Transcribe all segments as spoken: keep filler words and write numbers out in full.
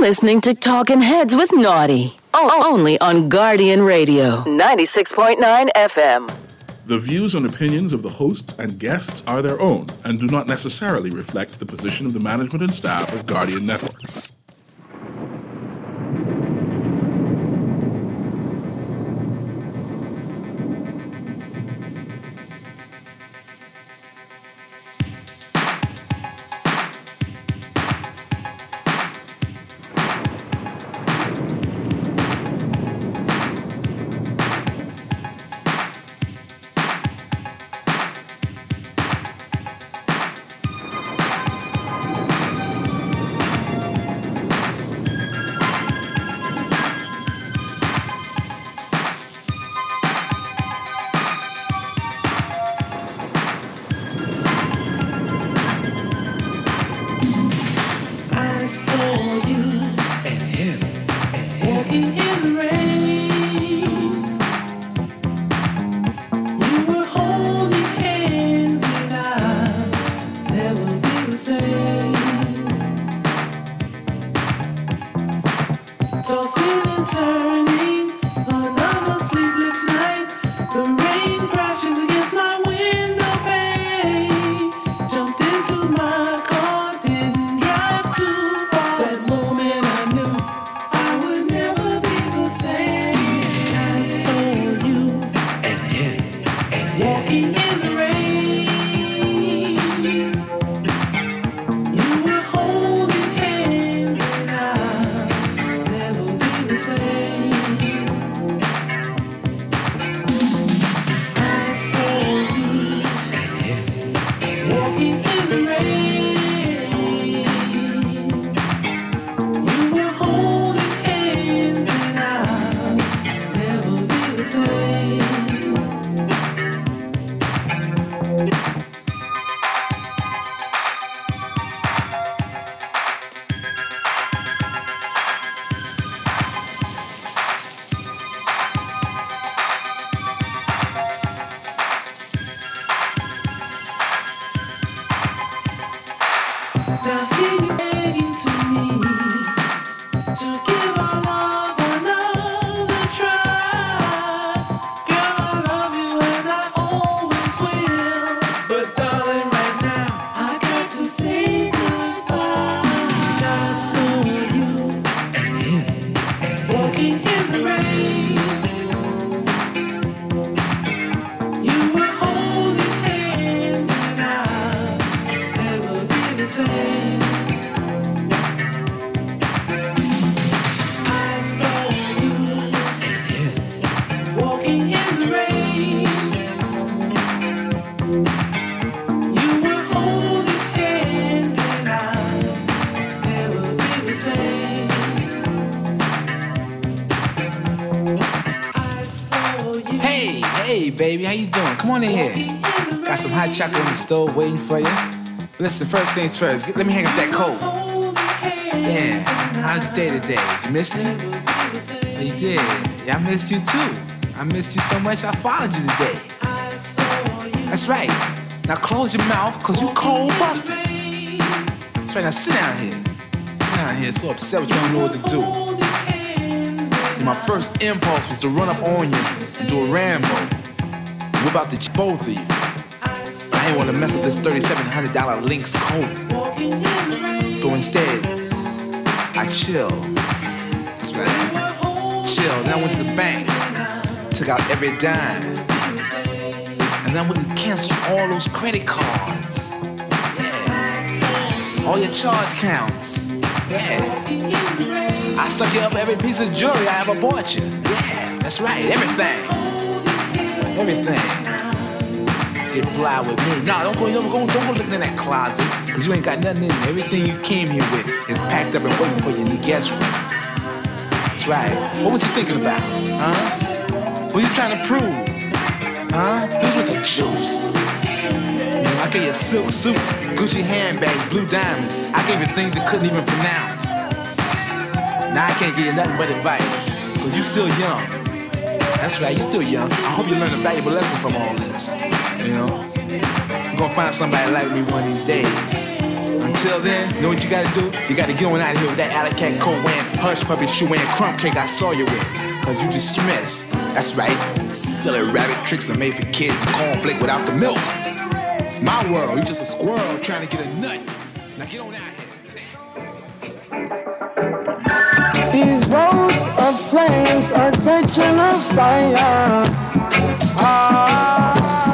listening to Talking Heads with Naughty. O- only on Guardian Radio, ninety-six point nine F M. The views and opinions of the hosts and guests are their own and do not necessarily reflect the position of the management and staff of Guardian Network. Baby, how you doing? Come on in here. Got some hot chocolate on the stove waiting for you. Listen, first things first, let me hang up that coat. Yeah, how's your day today? Did you miss me? Yeah, you did. Yeah, I missed you too. I missed you so much I followed you today. That's right. Now close your mouth, cause you cold busted. That's right, now sit down here. Sit down here, so upset with you, don't know what to do. My first impulse was to run up on you and do a Rambo. Whip out the ch- both of you. I ain't want to mess up this thirty-seven hundred dollars Lynx coat. So instead, I chill. That's right. Chill. Then I went to the bank, took out every dime, and then I went and canceled all those credit cards. Yeah. All your charge counts. Yeah. I stuck you up every piece of jewelry I ever bought you. Yeah. That's right. Everything. Everything. Get fly with me. Nah, don't go, don't go, don't go looking in that closet, cause you ain't got nothing in there. Everything you came here with is packed up and waiting for you in the guest room. That's right. What was you thinking about? Huh? What you trying to prove? Huh? This with the juice. You know, I gave you silk suits, Gucci handbags, blue diamonds. I gave you things you couldn't even pronounce. Now I can't give you nothing but advice, cause you still young. That's right, you're still young. I hope you learn a valuable lesson from all this. You know? You're gonna find somebody like me one of these days. Till then, know what you gotta do? You gotta get on out of here with that alley cat coat wearing, hush puppy shoe wearing, crumb cake I saw you with. Cause you dismissed. That's right. Silly rabbit tricks are made for kids and cornflake without the milk. It's my world. You just a squirrel trying to get a nut. Now get on out here. These roads of flames are catching a fire. Ah,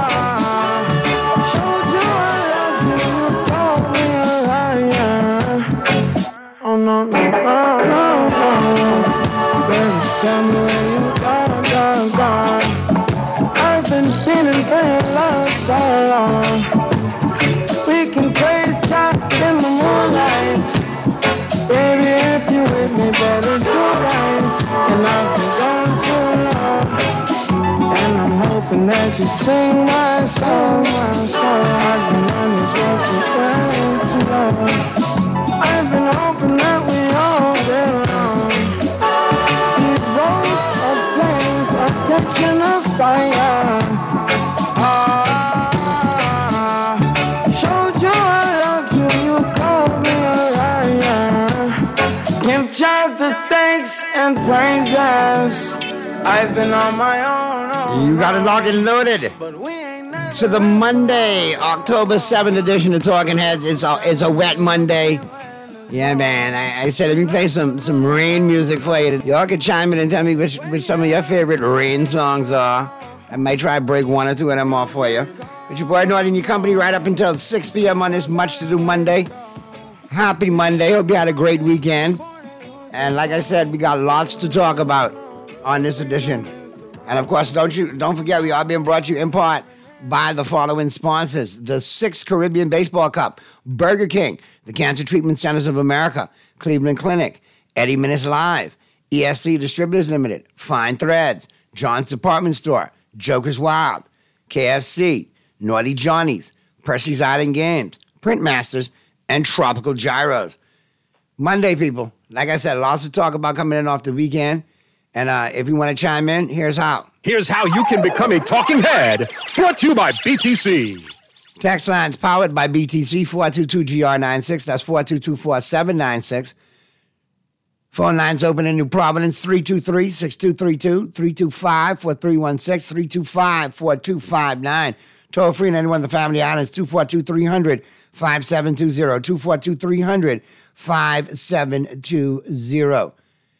showed you I love you, you called me a liar. Oh no, no, no, no, no. Baby, tell me where you gone, gone, gone. I've been feeling for your love so long. We can praise God in the moonlight. Baby, if you with me, better do right. And I've been gone too long. And I'm hoping that you sing my song, my song. I've been on this road for way too long. I've been hoping that we all get along. These roads of flames are catching a fire. Ah, showed you I loved you, you called me a liar. Give God the thanks and praises. I've been on my own. own you got it locked and loaded. But we ain't never To the Monday, October seventh edition of Talking Heads. It's a, it's a wet Monday. Yeah, man. I, I said, let me play some, some rain music for you. Y'all can chime in and tell me which, which some of your favorite rain songs are. I might try to break one or two of them off for you. But your boy Naughty in your company right up until six p.m. on this Much To Do Monday. Happy Monday. Hope you had a great weekend. And like I said, we got lots to talk about on this edition. And of course, don't you don't forget, we are being brought to you in part by the following sponsors: the sixth Caribbean Baseball Cup, Burger King, the Cancer Treatment Centers of America, Cleveland Clinic, Eddie Minutes Live, E S C Distributors Limited, Fine Threads, John's Department Store, Joker's Wild, K F C, Naughty Johnny's, Percy's Island Games, Printmasters, and Tropical Gyros. Monday, people. Like I said, lots to talk about coming in off the weekend. And uh, if you want to chime in, here's how. Here's how you can become a talking head. Brought to you by B T C. Text lines powered by B T C, four two two G R nine six. That's four two two, four seven nine six. Phone lines open in New Providence, three two three, six two three two, three two five, four three one six, three two five, four two five nine. Toll free in any one of the Family Islands, two four two, three hundred, five seven two zero, two four two, three hundred, five seven two zero.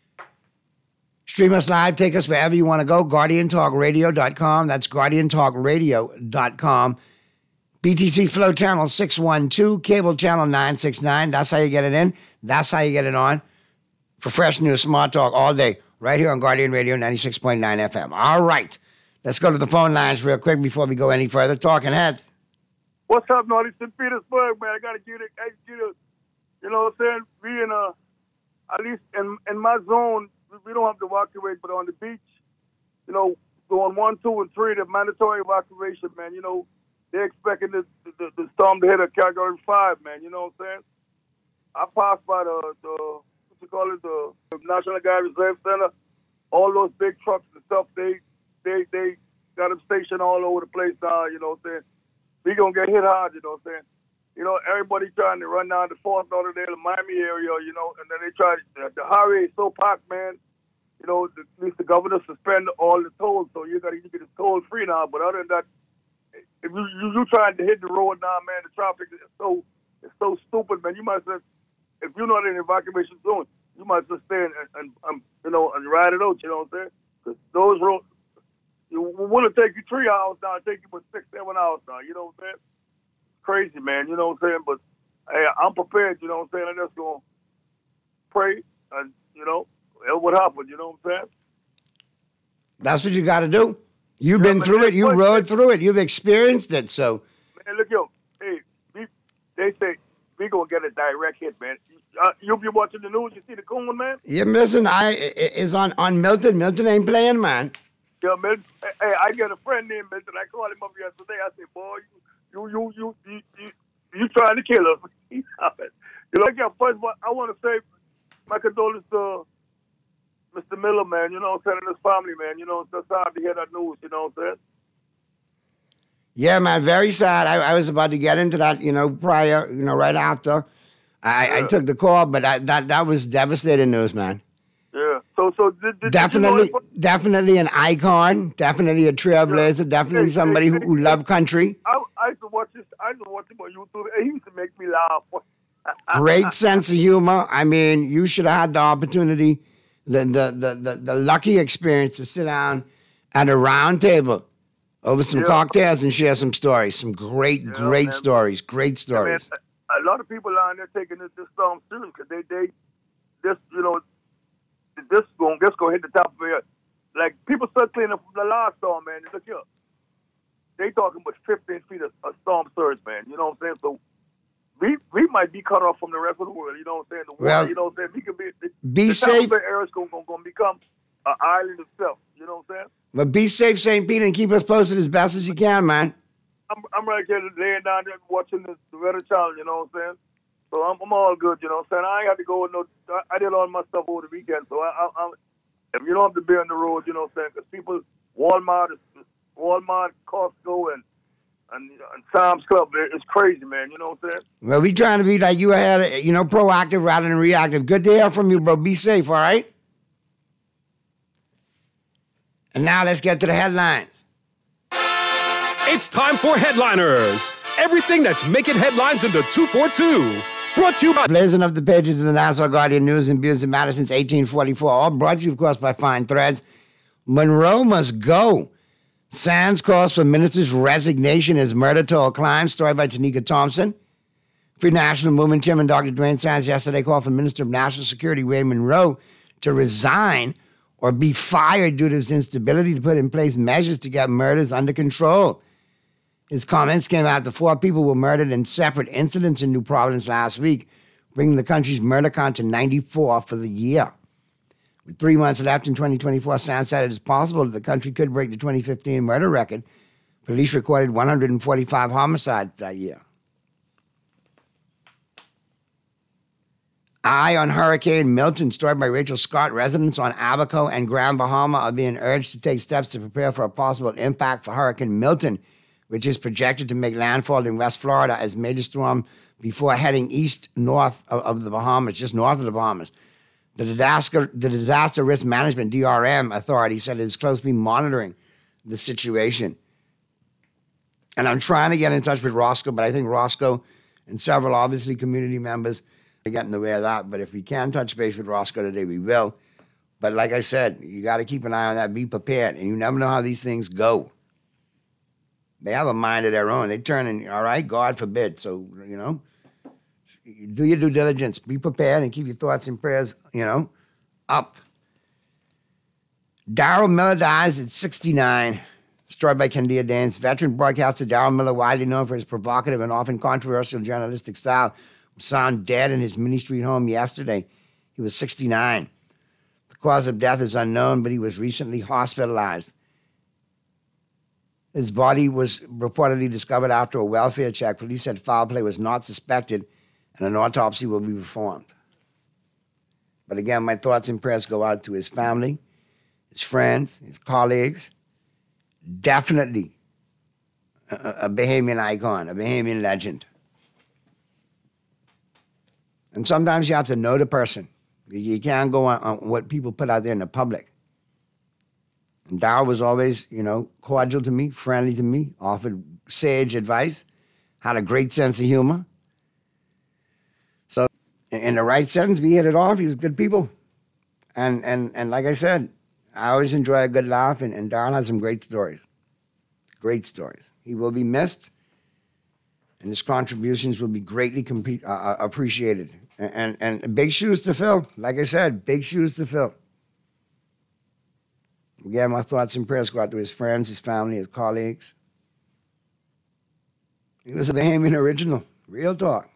Stream us live, take us wherever you want to go, guardian talk radio dot com. That's guardian talk radio dot com. B T C Flow Channel six one two, Cable Channel nine six nine. That's how you get it in. That's how you get it on. For fresh news, smart talk all day, right here on Guardian Radio ninety-six point nine F M. All right. Let's go to the phone lines real quick before we go any further. Talking Heads. What's up, Naughty? Saint Petersburg, man. I got to get it. I get it. You know what I'm saying? We in a, at least in, in my zone, we don't have to evacuate, but on the beach, you know, going one, two, and three, the mandatory evacuation, man. You know, they're expecting the, the, the storm to hit a category five, man. You know what I'm saying? I passed by the, the what you call it, the, the National Guard Reserve Center. All those big trucks and stuff, they they they got them stationed all over the place now. You know what I'm saying? We gonna get hit hard. You know what I'm saying? You know, everybody trying to run down the Fort Lauderdale, the Miami area, you know, and then they try, the, the highway is so packed, man. You know, the, at least the governor suspend all the tolls, so you got to get it toll free now. But other than that, if you, you you trying to hit the road now, man, the traffic is so it's so stupid, man. You might just, if you're not in the evacuation zone, you might just stay and, and, and you know, and ride it out. You know what I'm saying? Because those roads, you want to take you three hours now, it take you but six, seven hours now. You know what I'm saying? Crazy, man, you know what I'm saying? But hey, I'm prepared, you know what I'm saying? I'm just gonna pray and, you know, it would happen, you know what I'm saying? That's what you got to do. You've Yeah, been man, through it. You what- rode through it. You've experienced it. So Man, look, yo, hey, we, they say we gonna get a direct hit, man. Uh, you be watching the news, you see the coon, man? you're missing. I i- is on on Milton. Milton ain't playing, man. Yeah, man. Hey, I got a friend named Milton. I called him up yesterday. I said, boy, you, you, you, you, you, you, you trying to kill us. You know, yeah, first of all, I want to say my condolences to Mister Miller, man. You know what I'm saying, and his family, man. You know, it's sad to hear that news, you know what I'm saying? Yeah, man. Very sad. I, I was about to get into that. You know, prior. You know, right after. I, Yeah. I took the call, but I, that that was devastating news, man. Yeah. So so did, did Definitely, Did you know definitely an icon. Definitely a trailblazer. Definitely Hey, somebody hey, who, hey, who hey. loved country. I, I used to watch this. I used to watch him on YouTube. And he used to make me laugh. Great sense of humor. I mean, you should have had the opportunity, the the the the, the lucky experience to sit down at a round table over some Yeah. cocktails and share some stories. Some great, Yeah, great man. stories. Great I mean, stories. a, a lot of people out there taking this, this storm serious because they they this you know this going this going hit the top of it. Like people start cleaning up from the last storm, man. Look here, they talking about fifteen feet of, of storm surge, man. You know what I'm saying? So we we might be cut off from the rest of the world. You know what I'm saying? The water, Well, you know what I'm saying? We could be the, be the safe. Tampa Bay area is going to become an island itself. You know what I'm saying? But be safe, Saint Pete, and keep us posted as best as you can, man. I'm I'm right here laying down there watching the, the Weather Channel, you know what I'm saying? So I'm I'm all good, you know what I'm saying? I ain't had to go with no. I, I did all my stuff over the weekend, so I, I, I'm. If you don't have to be on the road, you know what I'm saying? Because people, Walmart, Walmart, Costco, and and, and Sam's Club, it's crazy, man. You know what I'm saying? Well, we trying to be like you ahead, you know, proactive rather than reactive. Good to hear from you, bro. Be safe, all right? And now let's get to the headlines. It's time for Headliners. Everything that's making headlines in the two forty-two. Brought to you by... Blazing up the pages of the Nassau Guardian News and Views that matter since eighteen forty-four. All brought to you, of course, by Fine Threads. Monroe must go. Sands calls for minister's resignation as murder toll climbs. Story by Tanika Thompson. Free National Movement Chairman Doctor Dwayne Sands yesterday called for Minister of National Security Ray Monroe to resign or be fired due to his instability to put in place measures to get murders under control. His comments came after four people were murdered in separate incidents in New Providence last week, bringing the country's murder count to ninety-four for the year. With three months left in twenty twenty-four, Sands said it is possible that the country could break the twenty fifteen murder record. Police recorded one hundred forty-five homicides that year. Eye on Hurricane Milton, story by Rachel Scott. Residents on Abaco and Grand Bahama are being urged to take steps to prepare for a possible impact for Hurricane Milton, which is projected to make landfall in West Florida as major storm before heading east north of, of the Bahamas, just north of the Bahamas. The disaster, the Disaster Risk Management, D R M, authority said it is closely monitoring the situation. And I'm trying to get in touch with Roscoe, but I think Roscoe and several, obviously, community members are getting in the way of that. But if we can touch base with Roscoe today, we will. But like I said, you got to keep an eye on that. Be prepared. And you never know how these things go. They have a mind of their own. They turn in, all right, God forbid. So, you know, do your due diligence. Be prepared and keep your thoughts and prayers, you know, up. Darrell Miller dies at sixty-nine. Story by Candia Danes. Veteran broadcaster Darrell Miller, widely known for his provocative and often controversial journalistic style, was found dead in his Minnie Street home yesterday. He was sixty-nine. The cause of death is unknown, but he was recently hospitalized. His body was reportedly discovered after a welfare check. Police said foul play was not suspected, and an autopsy will be performed. But again, my thoughts and prayers go out to his family, his friends, his colleagues. Definitely a, a Bahamian icon, a Bahamian legend. And sometimes you have to know the person. You can't go on, on what people put out there in the public. And Darrell was always, you know, cordial to me, friendly to me, offered sage advice, had a great sense of humor. So, in, in the right sense, we hit it off. He was good people. And and and like I said, I always enjoy a good laugh, and, and Darrell has some great stories. Great stories. He will be missed, and his contributions will be greatly compre- uh, appreciated. And, and, and big shoes to fill. Like I said, big shoes to fill. Again, my thoughts and prayers go out to his friends, his family, his colleagues. He was a Bahamian original. Real talk.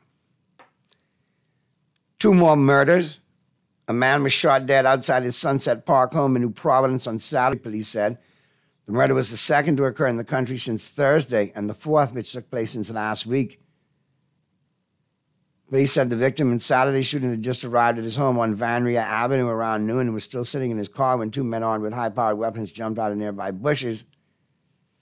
Two more murders. A man was shot dead outside his Sunset Park home in New Providence on Saturday, police said. The murder was the second to occur in the country since Thursday, and the fourth which took place since last week. Police said the victim in Saturday's shooting had just arrived at his home on Van Ria Avenue around noon and was still sitting in his car when two men armed with high-powered weapons jumped out of nearby bushes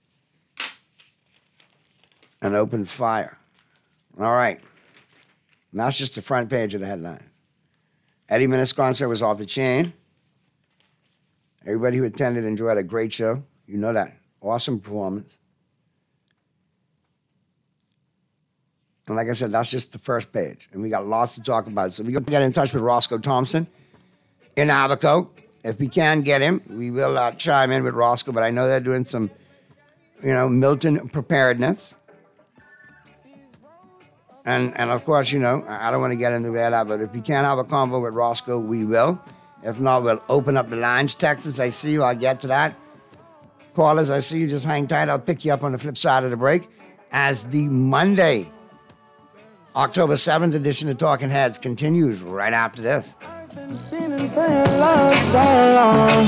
and opened fire. All right. And that's just the front page of the headlines. Eddie Minnis concert was off the chain. Everybody who attended enjoyed a great show. You know that. Awesome performance. And like I said, that's just the first page. And we got lots to talk about. So we got to get in touch with Roscoe Thompson in Abaco. If we can get him, we will uh, chime in with Roscoe. But I know they're doing some, you know, Milton preparedness. And, and of course, you know, I don't want to get into that, but if we can't have a convo with Roscoe, we will. If not, we'll open up the lines. Texas, I see you. I'll get to that. Callers, I see you. Just hang tight. I'll pick you up on the flip side of the break as the Monday, October seventh edition of Talking Heads continues right after this. I've been feeling for your love so long.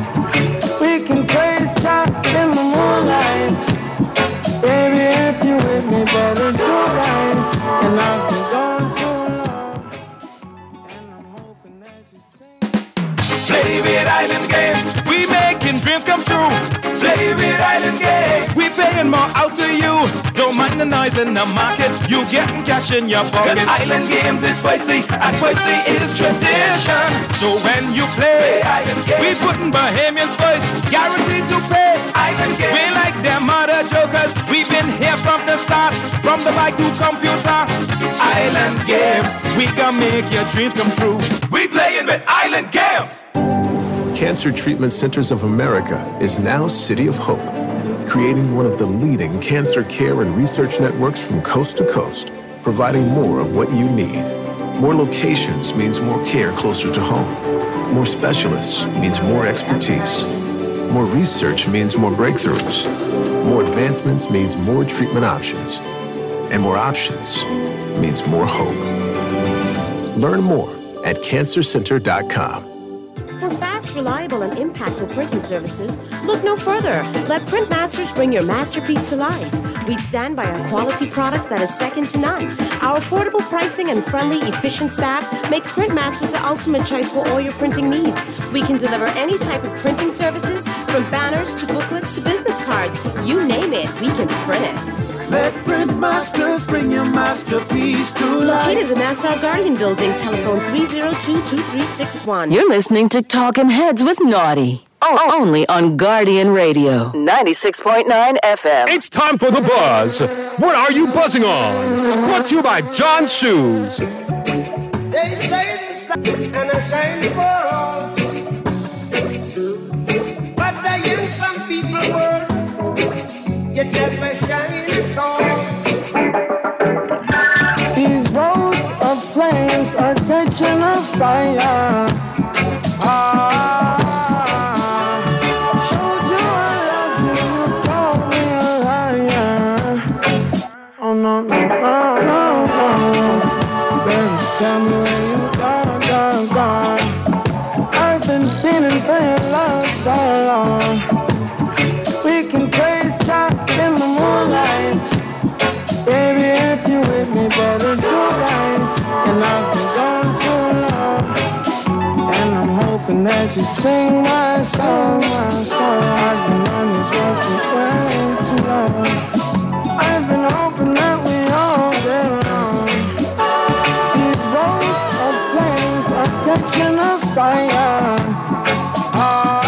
We can praise God in the moonlight. Baby, if you with me, better do right. And I've been gone too long. And I'm hoping that you sing. Play with Island Games. We making dreams come true. Play with Island Games. We paying more out to you. Don't mind the noise in the market. You getting cash in your pocket. Cause Island Games is spicy and spicy is tradition. So when you play, play Island Games, we putting Bahamians first. Guaranteed to pay. Island Games. We like them other jokers. We've been here from the start. From the bike to computer. Island Games. We can make your dreams come true. We playing with Island Games. Cancer Treatment Centers of America is now City of Hope, creating one of the leading cancer care and research networks from coast to coast, providing more of what you need. More locations means more care closer to home. More specialists means more expertise. More research means more breakthroughs. More advancements means more treatment options. And more options means more hope. Learn more at cancer center dot com. For fast, reliable, and impactful printing services, look no further. Let Printmasters bring your masterpiece to life. We stand by our quality products that is second to none. Our affordable pricing and friendly, efficient staff makes Printmasters the ultimate choice for all your printing needs. We can deliver any type of printing services, from banners to booklets to business cards. You name it, we can print it. Let Printmasters bring your masterpiece to life. Located in the Nassau Guardian Building, telephone three oh two, two three six one. You're listening to Talking Heads with Naughty. Oh, only on Guardian Radio, ninety-six point nine F M. It's time for the buzz. What are you buzzing on? Brought to you by John Shoes. They say it's and a shiny world. But I am some people world. You never shine at all. These rows of flames are catching a fire. Ah, showed you I love you, you call me a liar. Oh no, no, no, no, no. Baby, tell me where you gone, gone, gone. I've been feeling for your love so long. We can praise God in the moonlight. Baby, if you with me, better do right. And I've been gone too long. And I'm hoping that you sing my song, my song. I've been on this road for way too long. I've been hoping that we all get along. These roads of flames are catching a fire. Ah,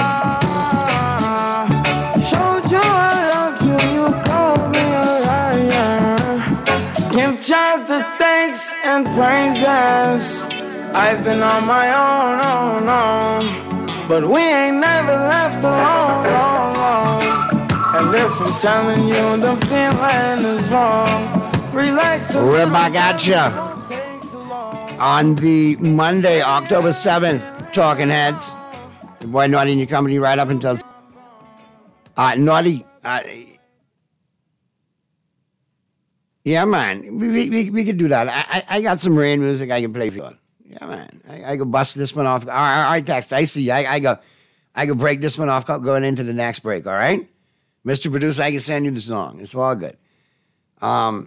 showed you I loved you, you called me a liar. Give God the thanks and praises. I've been on my own, own, own. But we ain't never left alone, long, long. And if I'm telling you the feeling is wrong, relax. We're back at you on the Monday, October seventh, Talking Heads. Your boy Naughty and your company right up until... Uh, Naughty... Uh, yeah, man. We, we, we could do that. I, I, I got some rain music I can play for you. Yeah, man. I, I could bust this one off. All right, all right, Text. I see. I, I go I could break this one off going into the next break, all right? Mister Producer, I can send you the song. It's all good. Um,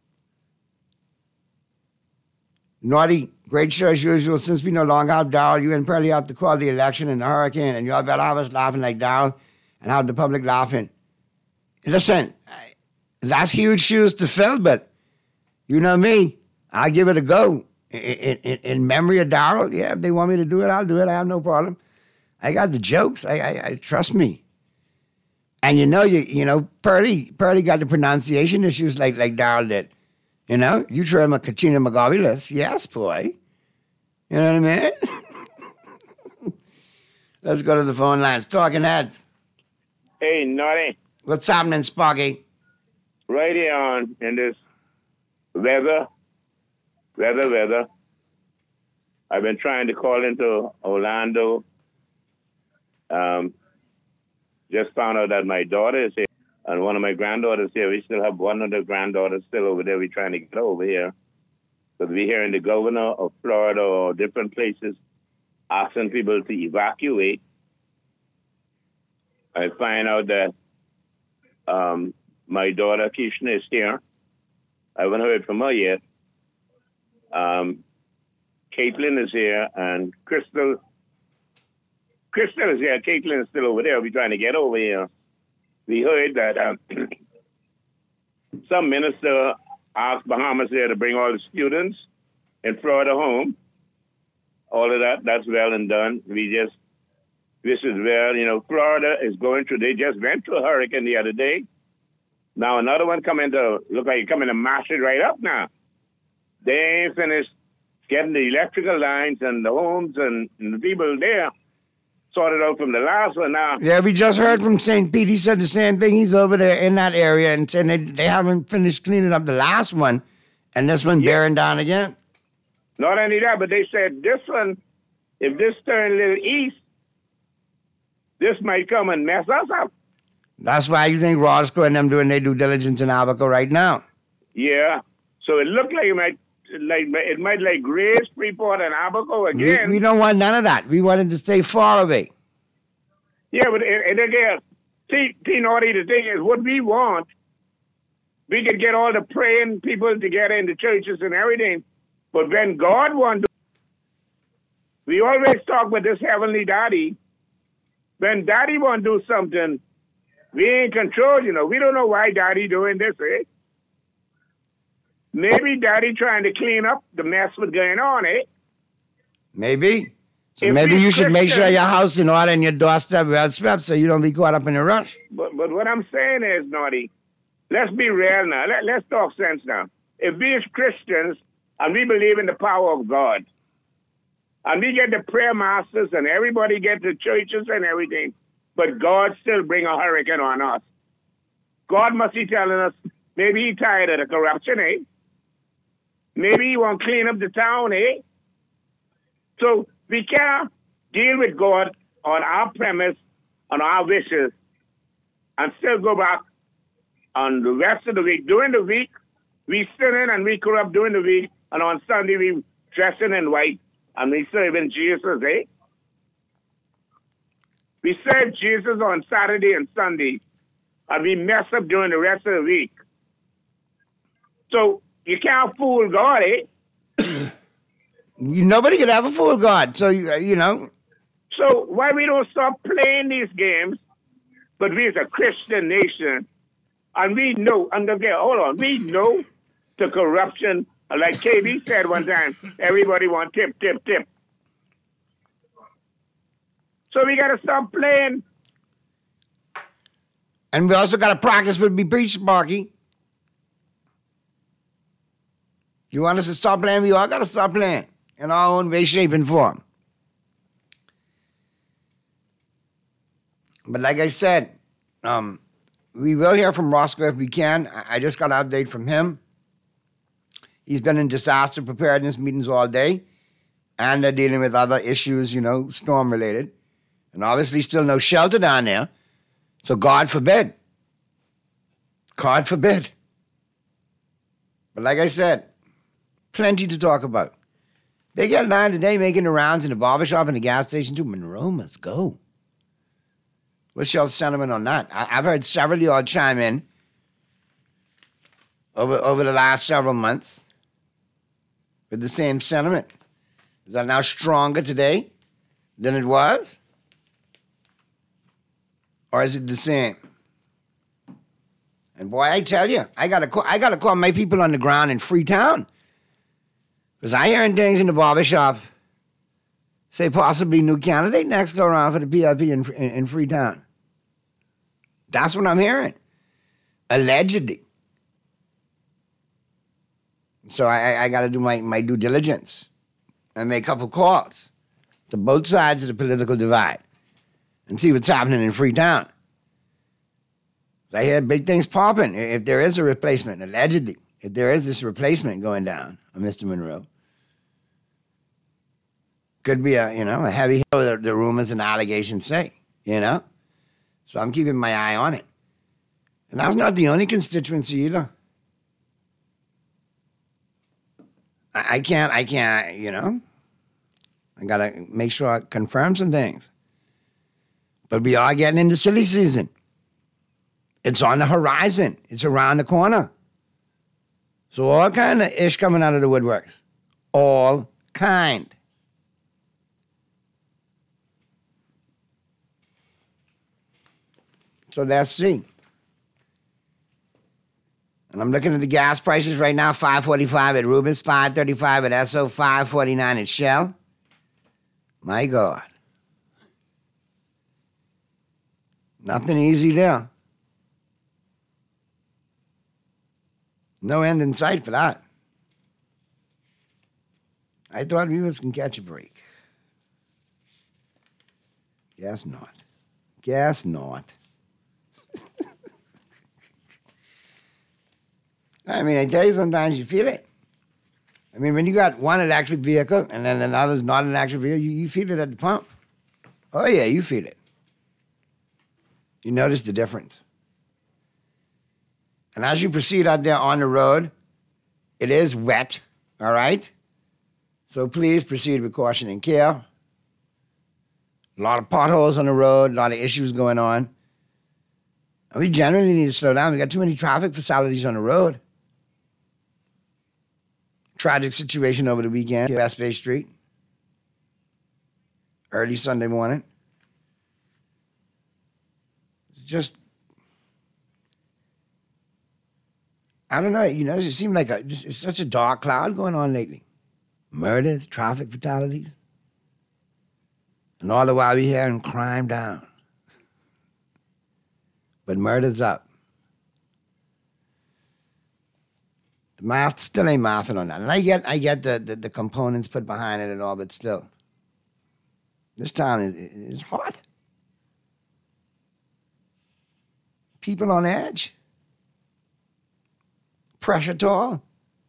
Naughty, great show as usual. Since we no longer have Darryl, you and Pearlie out to call the election and the hurricane, and y'all better have us laughing like Darryl and have the public laughing. Listen, I, that's huge shoes to fill, but you know me. I'll give it a go. In, in, in memory of Darrell, yeah, if they want me to do it, I'll do it. I have no problem. I got the jokes. I, I, I trust me. And you know, you you know, Pearlie, Pearlie got the pronunciation issues like like Darrell did. You know, you try my Katrina McGovilis. Yes, boy. You know what I mean? Let's go to the phone lines. Talking Heads. Hey, Naughty. What's happening, Sparky? Right here on in this weather, weather, weather. I've been trying to call into Orlando. Um, just found out that my daughter is here and one of my granddaughters here. We still have one of the granddaughters still over there. We're trying to get over here. Because we're hearing the governor of Florida or different places asking people to evacuate. I find out that um, my daughter, Kishna, is here. I haven't heard from her yet. Um, Caitlin is here, and Crystal, Crystal is here. Caitlin is still over there. We're trying to get over here. We heard that um, some minister asked Bahamas here to bring all the students in Florida home. All of that, that's well and done. We just, this is where, you know, Florida is going through, they just went through a hurricane the other day. Now another one coming to, look like coming to mash it right up now. They ain't finished getting the electrical lines and the homes and, and the people there sorted out from the last one now. Yeah, we just heard from Saint Pete. He said the same thing. He's over there in that area and saying they, they haven't finished cleaning up the last one and this one yeah. bearing down again. Not only that, but they said this one, if this turn a little east, this might come and mess us up. That's why you think Roscoe and them doing their due diligence in Abaco right now. Yeah. So it looked like it might, like it might like Grace, Freeport, and Abaco again. We, we don't want none of that. We wanted to stay far away. Yeah, but and again, see, see, Naughty, the thing is, what we want, we could get all the praying people together in the churches and everything. But when God wants to, we always talk about this heavenly daddy. When daddy want to do something, we ain't control, you know. We don't know why daddy doing this, eh? Maybe daddy trying to clean up the mess what's going on, eh? Maybe. So If maybe we you should make sure Christians- your house in order and your doorstep well swept so you don't be caught up in a rush. But but what I'm saying is, Naughty, let's be real now. Let, let's talk sense now. If we as Christians, and we believe in the power of God, and we get the prayer masters and everybody get the churches and everything, but God still bring a hurricane on us. God must be telling us, maybe he tired of the corruption, eh? Maybe he want to clean up the town, eh? So we can't deal with God on our premise, on our wishes, and still go back on the rest of the week. During the week, we sin in and we corrupt during the week, and on Sunday we dressing in white and we serving Jesus, eh? We serve Jesus on Saturday and Sunday, and we mess up during the rest of the week. So you can't fool God, eh? You, nobody could ever fool God. So, you, you know. So why we don't stop playing these games, but we as a Christian nation, and we know, and okay, hold on, we know the corruption. Like K B said one time, everybody want tip, tip, tip. So we got to stop playing. And we also got to practice what we preach, Sparky. You want us to stop playing? We all got to stop playing in our own way, shape, and form. But like I said, um, we will hear from Roscoe if we can. I, I just got an update from him. He's been in disaster preparedness meetings all day, and they're dealing with other issues, you know, storm-related. And obviously still no shelter down there. So God forbid. God forbid. But like I said, plenty to talk about. They got line today making the rounds in the barbershop and the gas station too. Monroe must go. What's your sentiment on that? I, I've heard several of y'all chime in over, over the last several months with the same sentiment. Is that now stronger today than it was? Or is it the same? And boy, I tell you, I gotta call, I gotta call my people on the ground in Freetown. Because I hearing things in the barbershop say possibly new candidate next go around for the P I P in, in, in Freetown. That's what I'm hearing. Allegedly. So I, I got to do my, my due diligence and make a couple calls to both sides of the political divide and see what's happening in Freetown. I hear big things popping. If there is a replacement, allegedly, if there is this replacement going down on Mister Monroe, could be a, you know, a heavy hill, the, the rumors and allegations say, you know? So I'm keeping my eye on it. And that's not the only constituency either. I, I can't, I can't, you know? I gotta make sure I confirm some things. But we are getting into silly season. It's on the horizon. It's around the corner. So all kind of ish coming out of the woodworks. All kind. So let's see. And I'm looking at the gas prices right now, five forty-five at Rubens, five thirty-five at Esso, five forty-nine at Shell. My God. Nothing easy there. No end in sight for that. I thought we was going to catch a break. Guess not. Guess not. I mean, I tell you, sometimes you feel it. I mean, when you got one electric vehicle and then another's not an electric vehicle, you, you feel it at the pump. Oh, yeah, you feel it. You notice the difference. And as you proceed out there on the road, it is wet, all right? So please proceed with caution and care. A lot of potholes on the road, a lot of issues going on. And we generally need to slow down. We got too many traffic fatalities on the road. Tragic situation over the weekend, West Bay Street. Early Sunday morning. It's just, I don't know, you know, it seemed like a, just, it's such a dark cloud going on lately. Murders, traffic fatalities. And all the while we're hearing crime down. But murder's up. The math still ain't mathing on that. And I get I get the, the, the components put behind it and all, but still. This town is, is hot. People on edge. Pressure tall.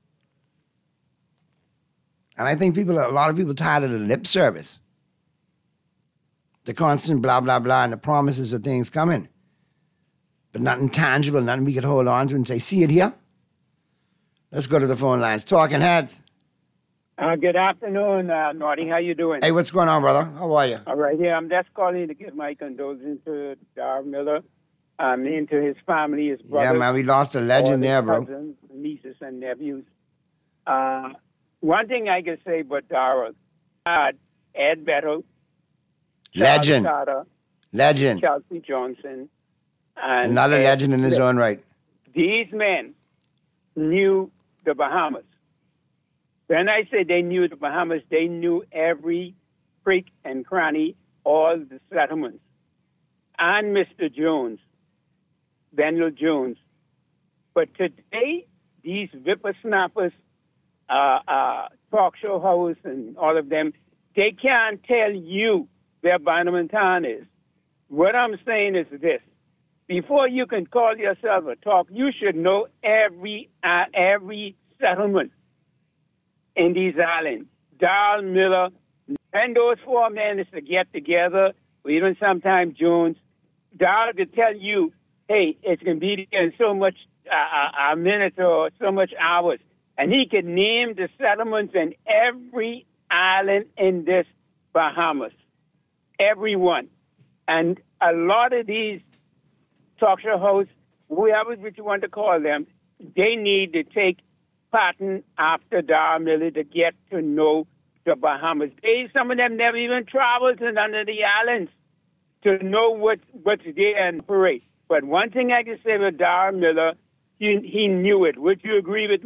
And I think people, a lot of people tired of the lip service. The constant blah, blah, blah, and the promises of things coming. But nothing tangible, nothing we could hold on to and say, see it here? Let's go to the phone lines. Talking Heads. Uh, good afternoon, uh, Naughty. How you doing? Hey, what's going on, brother? How are you? All right, yeah, I'm just calling to give my condolences to Dar Miller, um, and to his family, his brothers. Yeah, man, we lost a legend there, bro. Cousins, nieces, and nephews. Uh, one thing I can say about Dara, uh, Ed Bettle, Legend. Carter, Legend. Chelsea Johnson. And Another Ed legend in his Smith. own right. These men knew the Bahamas. When I say they knew the Bahamas, they knew every creek and cranny, all the settlements. And Mister Jones, Daniel Jones. But today, these whippersnappers, uh, uh, talk show hosts and all of them, they can't tell you where Bannerman is. What I'm saying is this. Before you can call yourself a talk, you should know every uh, every settlement in these islands. Darl Miller, and those four men is to get together, or even sometimes Jones. Darl could tell you, hey, it's going to be in so much uh, a minute or so much hours. And he could name the settlements in every island in this Bahamas. Every one. And a lot of these talk show hosts, whoever you want to call them, they need to take pattern after Dar Miller to get to know the Bahamas. They, some of them never even traveled to none of the islands to know what, what's there and parade. But one thing I can say with Dar Miller, he, he knew it. Would you agree with me?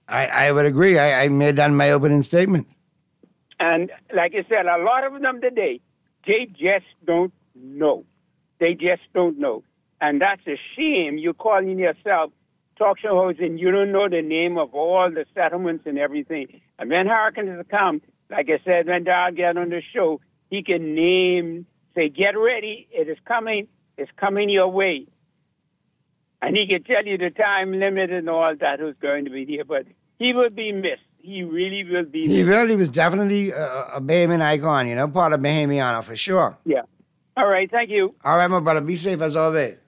I, I would agree. I, I made that in my opening statement. And like I said, a lot of them today, they just don't know. They just don't know. And that's a shame. You're calling yourself talk show host and you don't know the name of all the settlements and everything. And when Harkins come, like I said, when Dad get on the show, he can name, say, get ready, it is coming, it's coming your way. And he can tell you the time limit and all that who's going to be here. But he will be missed. He really will be missed. He really was definitely a, a Bahamian icon, you know, part of Bahamiana for sure. Yeah. All right, thank you. All right, my brother. Be safe as always.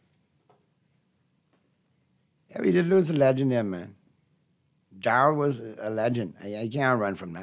Yeah, we did lose a legend there, man. Darryl was a legend. I, I can't run from that.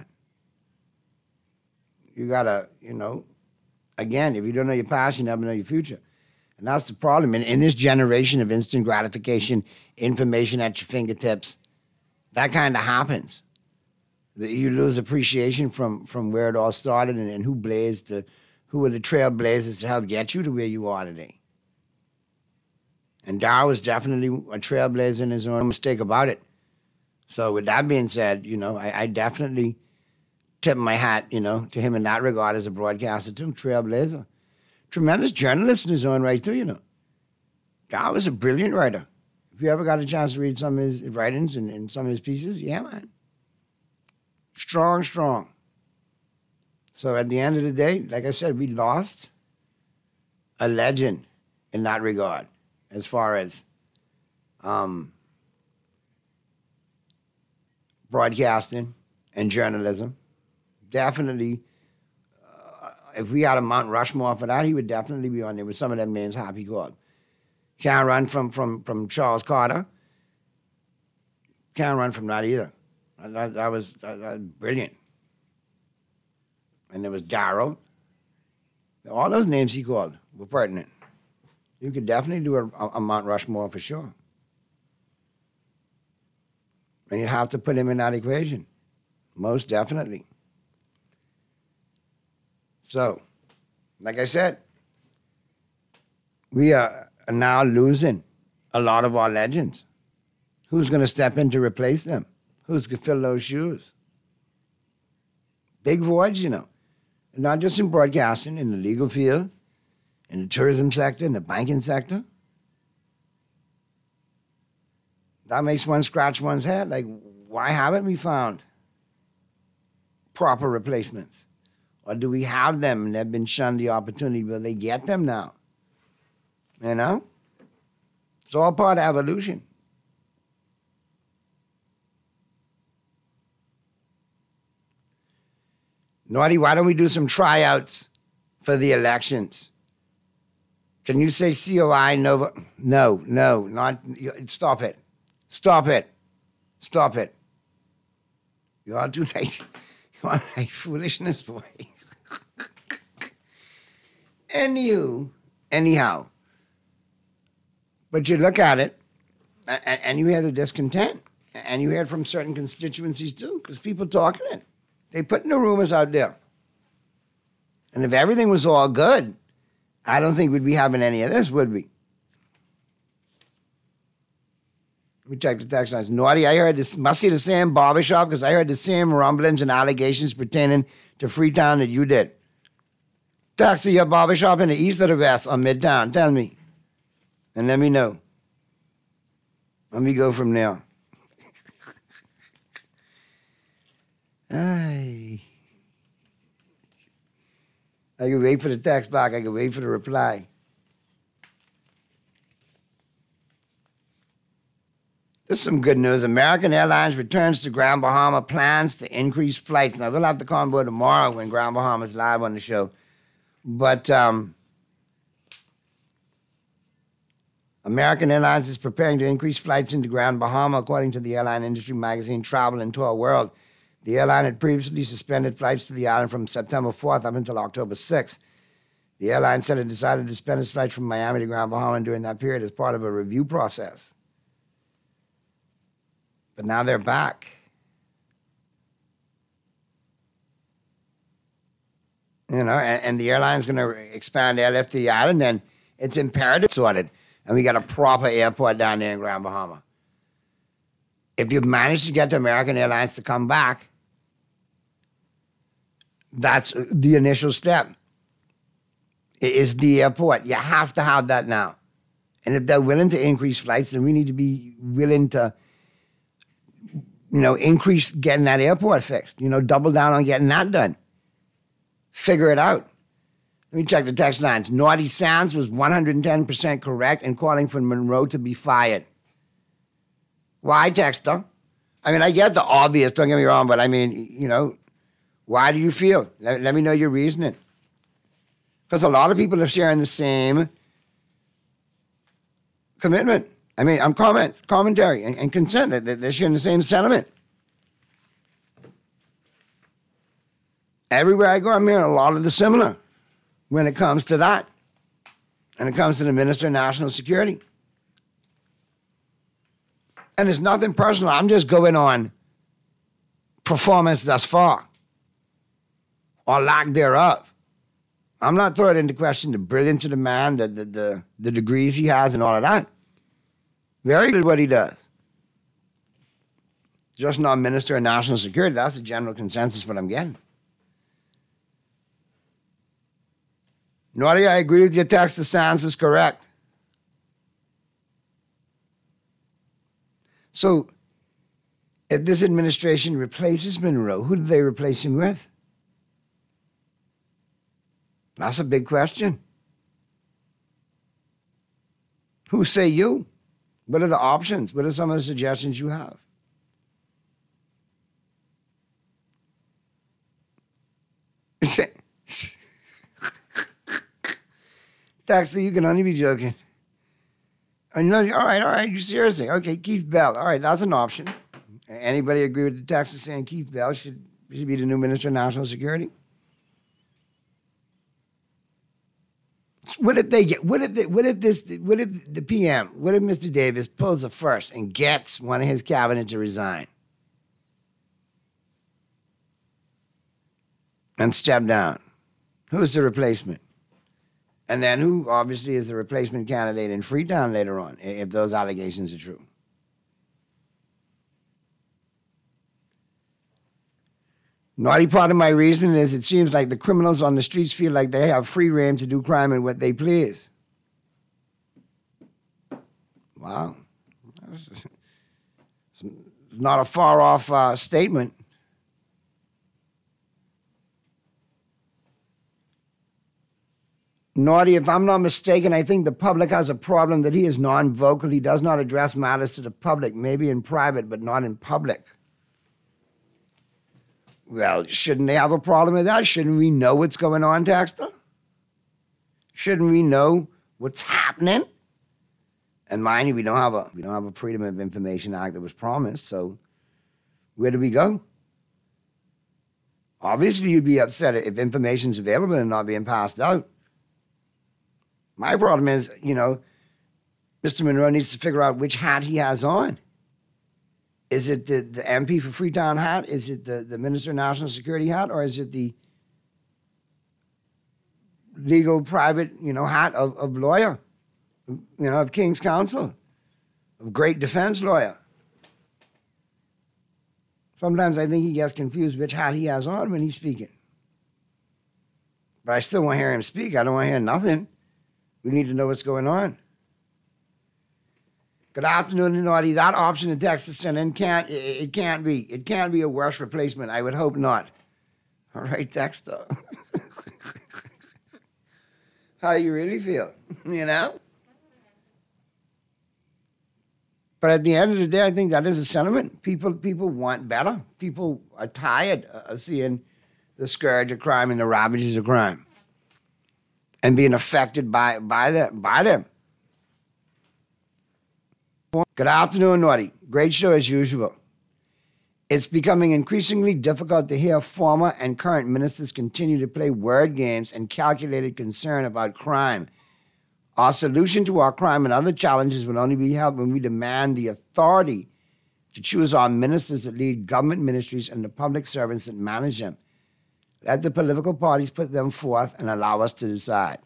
You gotta, you know, again, if you don't know your past, you never know your future. And that's the problem. In, in this generation of instant gratification, information at your fingertips, that kind of happens. You lose appreciation from, from where it all started and, and who blazed, the, who were the trailblazers to help get you to where you are today. And Darryl was definitely a trailblazer in his own mistake about it. So with that being said, you know, I, I definitely tip my hat, you know, to him in that regard as a broadcaster too, trailblazer. Tremendous journalist in his own right too, you know. Darryl was a brilliant writer. If you ever got a chance to read some of his writings and, and some of his pieces, yeah, man. Strong, strong. So at the end of the day, like I said, we lost a legend in that regard. As far as um, broadcasting and journalism. Definitely, uh, if we had a Mount Rushmore for that, he would definitely be on there with some of them names Happy called. Can't run from, from, from Charles Carter. Can't run from that either. That, that was that, that was brilliant. And there was Darryl. All those names he called were pertinent. You could definitely do a, a Mount Rushmore for sure. And you have to put him in that equation. Most definitely. So, like I said, we are now losing a lot of our legends. Who's going to step in to replace them? Who's going to fill those shoes? Big voids, you know. And not just in broadcasting, in the legal field, in the tourism sector, in the banking sector. That makes one scratch one's head. Like, why haven't we found proper replacements? Or do we have them and they've been shunned the opportunity? Will they get them now? You know? It's all part of evolution. Naughty, why don't we do some tryouts for the elections? Can you say C O I Nova? No, no, not, stop it. Stop it. Stop it. You all too late. You all like foolishness, boy. And you, anyhow. But you look at it, and, and you hear the discontent. And you hear it from certain constituencies, too, because people talking it. They putting the rumors out there. And if everything was all good, I don't think we'd be having any of this, would we? Let me check the text lines. Naughty, I heard this, must be the same barbershop, because I heard the same rumblings and allegations pertaining to Freetown that you did. Taxi, your barbershop in the east or the west or midtown? Tell me. And let me know. Let me go from there. Ay. I can wait for the text back. I can wait for the reply. This is some good news. American Airlines returns to Grand Bahama, plans to increase flights. Now, we'll have the convo tomorrow when Grand Bahama is live on the show. But um, American Airlines is preparing to increase flights into Grand Bahama, according to the airline industry magazine Travel and Tour World. The airline had previously suspended flights to the island from September fourth up until October sixth. The airline said it decided to suspend its flights from Miami to Grand Bahama during that period as part of a review process. But now they're back. You know, and, and the airline's going to expand airlift to the island, and it's imperative sorted. And we got a proper airport down there in Grand Bahama. If you've managed to get to American Airlines to come back, that's the initial step. It is the airport. You have to have that now. And if they're willing to increase flights, then we need to be willing to, you know, increase getting that airport fixed. You know, double down on getting that done. Figure it out. Let me check the text lines. Naughty Sands was one hundred ten percent correct in calling for Monroe to be fired. Why, Texter? I mean, I get the obvious, don't get me wrong, but I mean, you know, why do you feel? Let, let me know your reasoning. Because a lot of people are sharing the same commitment. I mean, I'm comments, commentary, and, and consent. They're, they're sharing the same sentiment. Everywhere I go, I'm hearing a lot of the similar when it comes to that. And it comes to the Minister of National Security. And it's nothing personal. I'm just going on performance thus far, or lack thereof. I'm not throwing into question the brilliance of the man, the, the, the, the degrees he has, and all of that. Very good what he does. Just not Minister of National Security. That's the general consensus what I'm getting. Naughty, I agree with your text. The Sands was correct. So, if this administration replaces Monroe, who do they replace him with? That's a big question. Who say you? What are the options? What are some of the suggestions you have? Taxi, you can only be joking. Oh, you know, all right, all right, you seriously. Okay, Keith Bell. All right, that's an option. Anybody agree with the text saying Keith Bell should, should be the new Minister of National Security? What if they get, what if, they, what if this, what if the P M, what if Mister Davis pulls a first and gets one of his cabinet to resign and step down? Who's the replacement? And then who obviously is the replacement candidate in Freetown later on, if those allegations are true? Naughty part of my reasoning is it seems like the criminals on the streets feel like they have free rein to do crime and what they please. Wow. It's not a far off uh, statement. Naughty, if I'm not mistaken, I think the public has a problem that he is non-vocal. He does not address matters to the public, maybe in private, but not in public. Well, shouldn't they have a problem with that? Shouldn't we know what's going on, Taxter? Shouldn't we know what's happening? And mind you, we don't have a we don't have a Freedom of Information Act that was promised, so where do we go? Obviously, you'd be upset if information's available and not being passed out. My problem is, you know, Mister Monroe needs to figure out which hat he has on. Is it the, the M P for Freetown hat? Is it the, the Minister of National Security hat? Or is it the legal private, you know, hat of, of lawyer, you know, of King's Counsel, of great defense lawyer? Sometimes I think he gets confused which hat he has on when he's speaking. But I still want to hear him speak. I don't want to hear nothing. We need to know what's going on. Good afternoon, Naughty. That option in Texas sent in can't, it, it can't be. It can't be a worse replacement. I would hope not. All right, Dexter. How you really feel, you know? But at the end of the day, I think that is a sentiment. People, people want better. People are tired of seeing the scourge of crime and the ravages of crime and being affected by, by, them, by them. Good afternoon, Naughty. Great show as usual. It's becoming increasingly difficult to hear former and current ministers continue to play word games and calculated concern about crime. Our solution to our crime and other challenges will only be helped when we demand the authority to choose our ministers that lead government ministries and the public servants that manage them. Let the political parties put them forth and allow us to decide.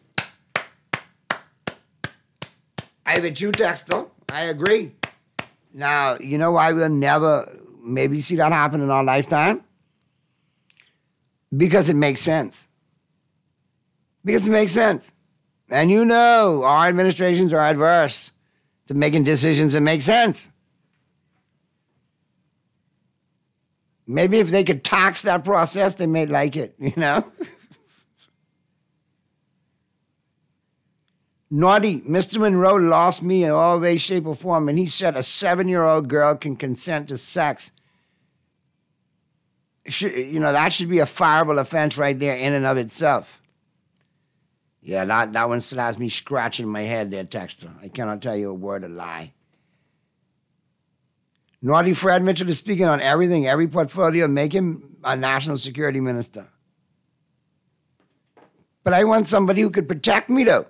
I have a true texter. I agree. Now, you know why we'll never maybe see that happen in our lifetime? Because it makes sense. Because it makes sense. And you know our administrations are adverse to making decisions that make sense. Maybe if they could tax that process, they may like it, you know? Naughty, Mister Monroe lost me in all ways, shape, or form, and he said a seven-year-old girl can consent to sex. Should, you know, that should be a fireable offense right there in and of itself. Yeah, that, that one still has me scratching my head there, Texter. I cannot tell you a word of lie. Naughty Fred Mitchell is speaking on everything, every portfolio, make him a national security minister. But I want somebody who could protect me, though.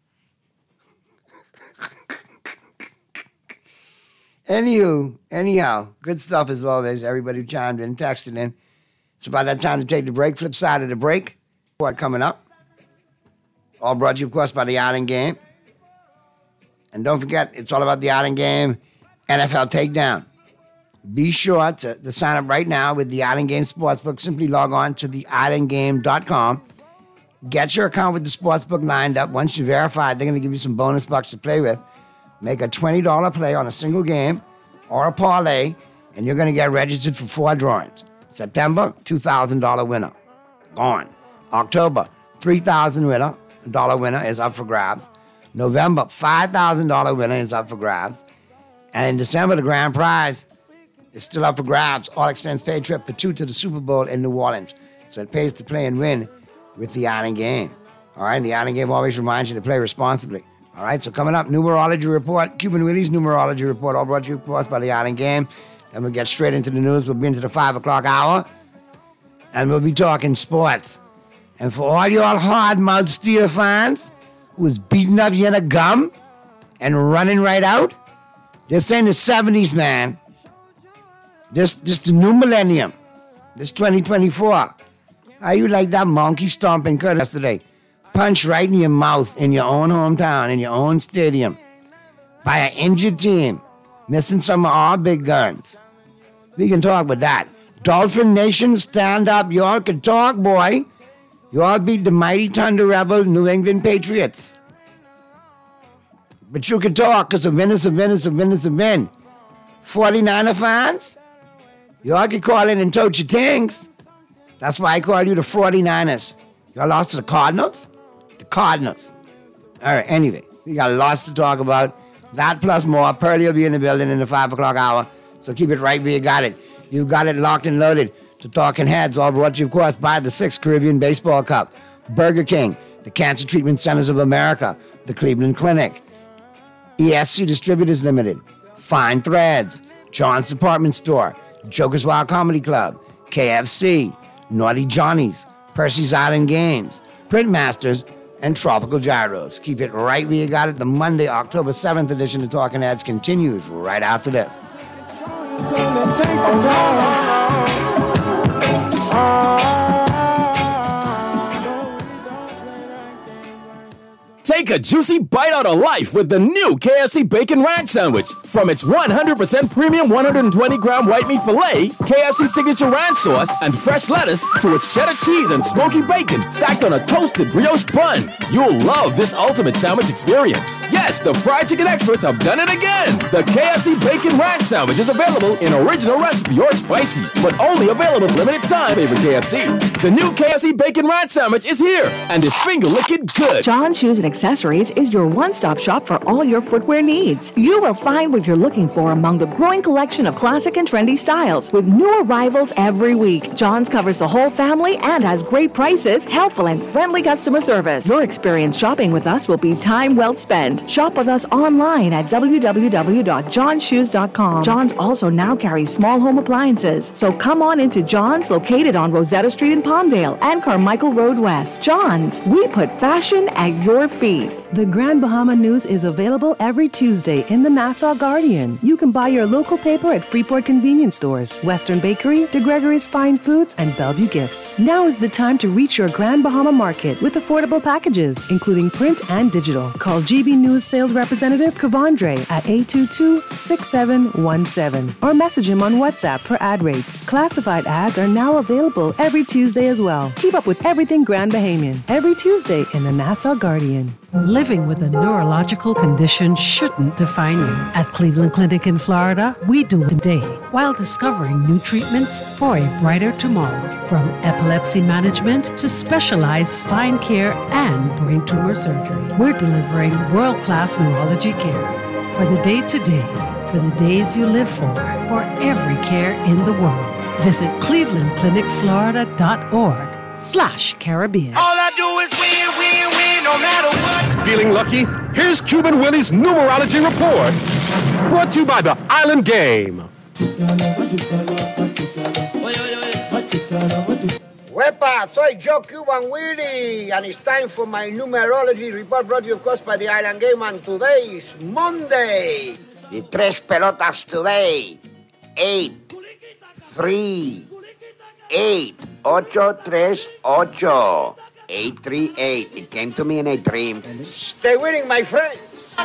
Anywho, anyhow, good stuff as always. Everybody who chimed in, texted in. It's about that time to take the break. Flip side of the break. What coming up? All brought to you, of course, by the Island Game. And don't forget, it's all about the Island Game N F L Takedown. Be sure to, to sign up right now with the Island Game Sportsbook. Simply log on to the island game dot com. Get your account with the Sportsbook lined up. Once you verify it, they're going to give you some bonus bucks to play with. Make a twenty dollars play on a single game or a parlay, and you're going to get registered for four drawings. September, two thousand dollars winner. Gone. October, three thousand dollars winner. Dollar winner is up for grabs. November, five thousand dollars winner is up for grabs. And in December, the grand prize is still up for grabs. All expense paid trip for two to the Super Bowl in New Orleans. So it pays to play and win with the Island Game. All right, and the Island Game always reminds you to play responsibly. All right, so coming up, numerology report, Cuban Willie's numerology report, all brought to you, of course, by the Island Game. Then we'll get straight into the news. We'll be into the five o'clock hour, and we'll be talking sports. And for all y'all hard-mouthed Steeler fans who was beating up Yenna Gum and running right out, this ain't the seventies, man. This, this the new millennium. This twenty twenty-four. How you like that monkey stomping Kurt yesterday? Punch right in your mouth in your own hometown, in your own stadium, by an injured team, missing some of our big guns. We can talk about that. Dolphin Nation, stand up. Y'all can talk, boy. Y'all beat the mighty Thunder Rebel New England Patriots. But you can talk, because a win is a win is a win is a win. forty-niner fans, y'all can call in and tote your things. That's why I call you the forty-niners. Y'all lost to the Cardinals? The Cardinals. All right, anyway, we got lots to talk about. That plus more. Pearlie will be in the building in the five o'clock hour, so keep it right where you got it. You got it locked and loaded to Talking Heads, all brought to you, of course, by the sixth Caribbean Baseball Cup, Burger King, the Cancer Treatment Centers of America, the Cleveland Clinic, E S C Distributors Limited, Fine Threads, John's Department Store, Joker's Wild Comedy Club, K F C, Naughty Johnny's, Percy's Island Games, Printmasters, and Tropical Gyros. Keep it right where you got it. The Monday, October seventh edition of Talking Heads continues right after this. Take a juicy bite out of life with the new K F C Bacon Ranch Sandwich. From its one hundred percent premium one hundred twenty gram white meat filet, K F C signature ranch sauce, and fresh lettuce, to its cheddar cheese and smoky bacon stacked on a toasted brioche bun. You'll love this ultimate sandwich experience. Yes, the fried chicken experts have done it again. The K F C Bacon Ranch Sandwich is available in original recipe or spicy, but only available for limited time. Favorite K F C. The new K F C Bacon Ranch Sandwich is here and is finger-licking good. John Shoes and Accessories is your one-stop shop for all your footwear needs. You will find what you're looking for among the growing collection of classic and trendy styles with new arrivals every week. John's covers the whole family and has great prices, helpful and friendly customer service. Your experience shopping with us will be time well spent. Shop with us online at w w w dot john shoes dot com. John's also now carries small home appliances, so come on into John's, located on Rosetta Street in Palmdale and Carmichael Road West. John's, we put fashion at your feet. feet. The Grand Bahama News is available every Tuesday in the Nassau Guardian. You can buy your local paper at Freeport Convenience Stores, Western Bakery, De Gregory's Fine Foods, and Bellevue Gifts. Now is the time to reach your Grand Bahama Market with affordable packages, including print and digital. Call G B News Sales Representative Kavandre at eight two two, six seven one seven or message him on WhatsApp for ad rates. Classified ads are now available every Tuesday as well. Keep up with everything Grand Bahamian every Tuesday in the Nassau Guardian. Living with a neurological condition shouldn't define you. At Cleveland Clinic in Florida, we do today while discovering new treatments for a brighter tomorrow. From epilepsy management to specialized spine care and brain tumor surgery, we're delivering world-class neurology care for the day-to-day, for the days you live for, for every care in the world. Visit cleveland clinic florida dot org slash Caribbean. All I do is win, win, win, no matter what. Feeling lucky? Here's Cuban Willie's numerology report. Brought to you by the Island Game. Wepa, soy Joe Cuban Willie, and it's time for my numerology report brought to you, of course, by the Island Game, and today is Monday. The tres pelotas today. Eight, three, eight, ocho, tres, ocho. Eight, three, eight. It came to me in a dream. Stay winning, my friends.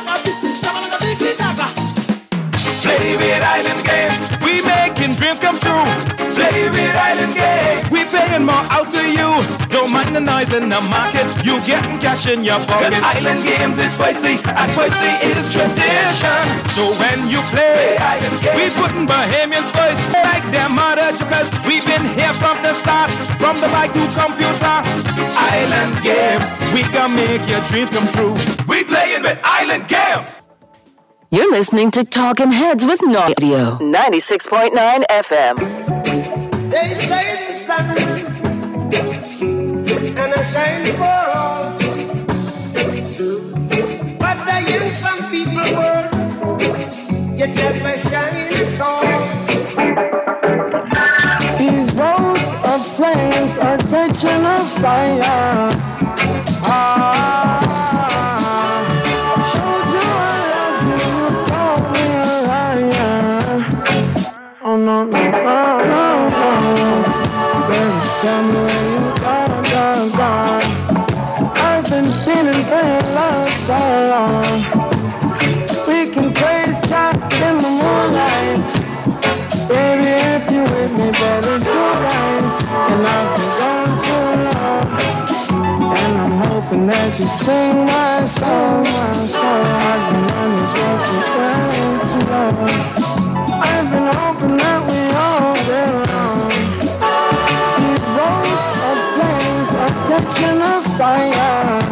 Play with Island Games. We making dreams come true. Play with Island Games. We paying more out to you. Don't mind the noise in the market. You getting cash in your pocket. Cause Island Games is spicy and spicy is tradition. So when you play, play Island Games, we putting Bahamians first. Like their mother jokers. We've been here from the start. From the bike to computer. Island Games. We gonna make your dreams come true. We playing with Island Games. You're listening to Talking Heads with Naughty Radio, ninety-six point nine F M. They say the sun and I shine for all, but I in some people world, you never shine at all. These roads of flames are catching a fire. Ah. Oh, no, no, no, no, no. Baby, tell me where you gone, gone, gone. I've been feeling for your love so long. We can praise God in the moonlight. Baby, if you with me, better do right. And I've been gone too long. And I'm hoping that you sing my song, my song. I've been on this road for way too long. I've been hoping that we all get along. These roads of flames are catching a fire.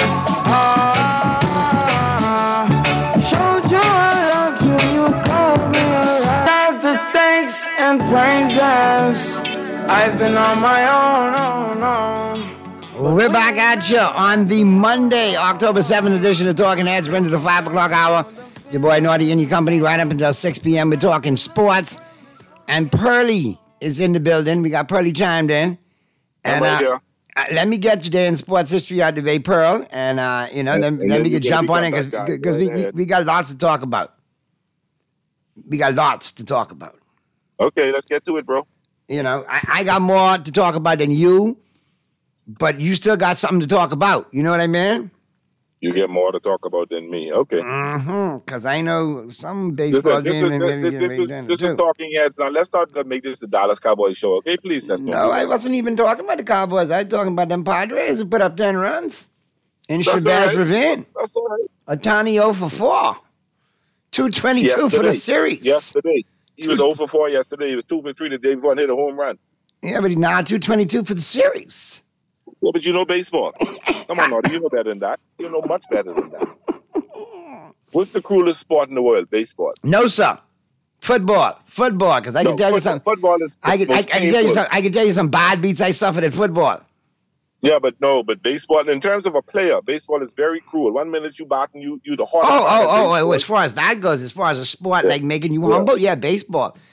Ah, showed you I loved you, you called me alive. Have the thanks and praises. I've been on my own, oh no. Well, we're back at you on the Monday, October seventh edition of Talking Heads. We're into the five o'clock hour. Your boy Naughty and your company right up until six p.m. We're talking sports. And Pearly is in the building. We got Pearly chimed in. And right uh, uh, let me get today in sports history out of the way, Pearl. And, uh, you know, then, then we can jump on it because we, we, we got lots to talk about. We got lots to talk about. Okay, let's get to it, bro. You know, I, I got more to talk about than you, but you still got something to talk about. You know what I mean? You get more to talk about than me. Okay. Mm-hmm. Because I know some baseball this is, game. This, is, this, is, this is Talking Heads. Now, let's start to make this the Dallas Cowboys show. Okay, please? Let's no, I wasn't even talking about the Cowboys. I was talking about them Padres who put up ten runs in Shabazz right. Ravine. That's all right. Ohtani oh for four. two twenty-two for the series. Yesterday. He was oh for four yesterday. He was two for three the day before and hit a home run. Yeah, but he now two twenty-two for the series. Well, but you know baseball. Come on, Naughty. You know better than that. You know much better than that. What's the cruelest sport in the world? Baseball. No, sir. Football. Football. Because I can no, tell football, you something. Football is. I can, I, I can tell you some. I can tell you some bad beats I suffered at football. Yeah, but no, but baseball. In terms of a player, baseball is very cruel. One minute you batting, you you the hardest. Oh, oh, oh, oh! As far as that goes, as far as a sport yeah. like making you yeah. humble, yeah, baseball.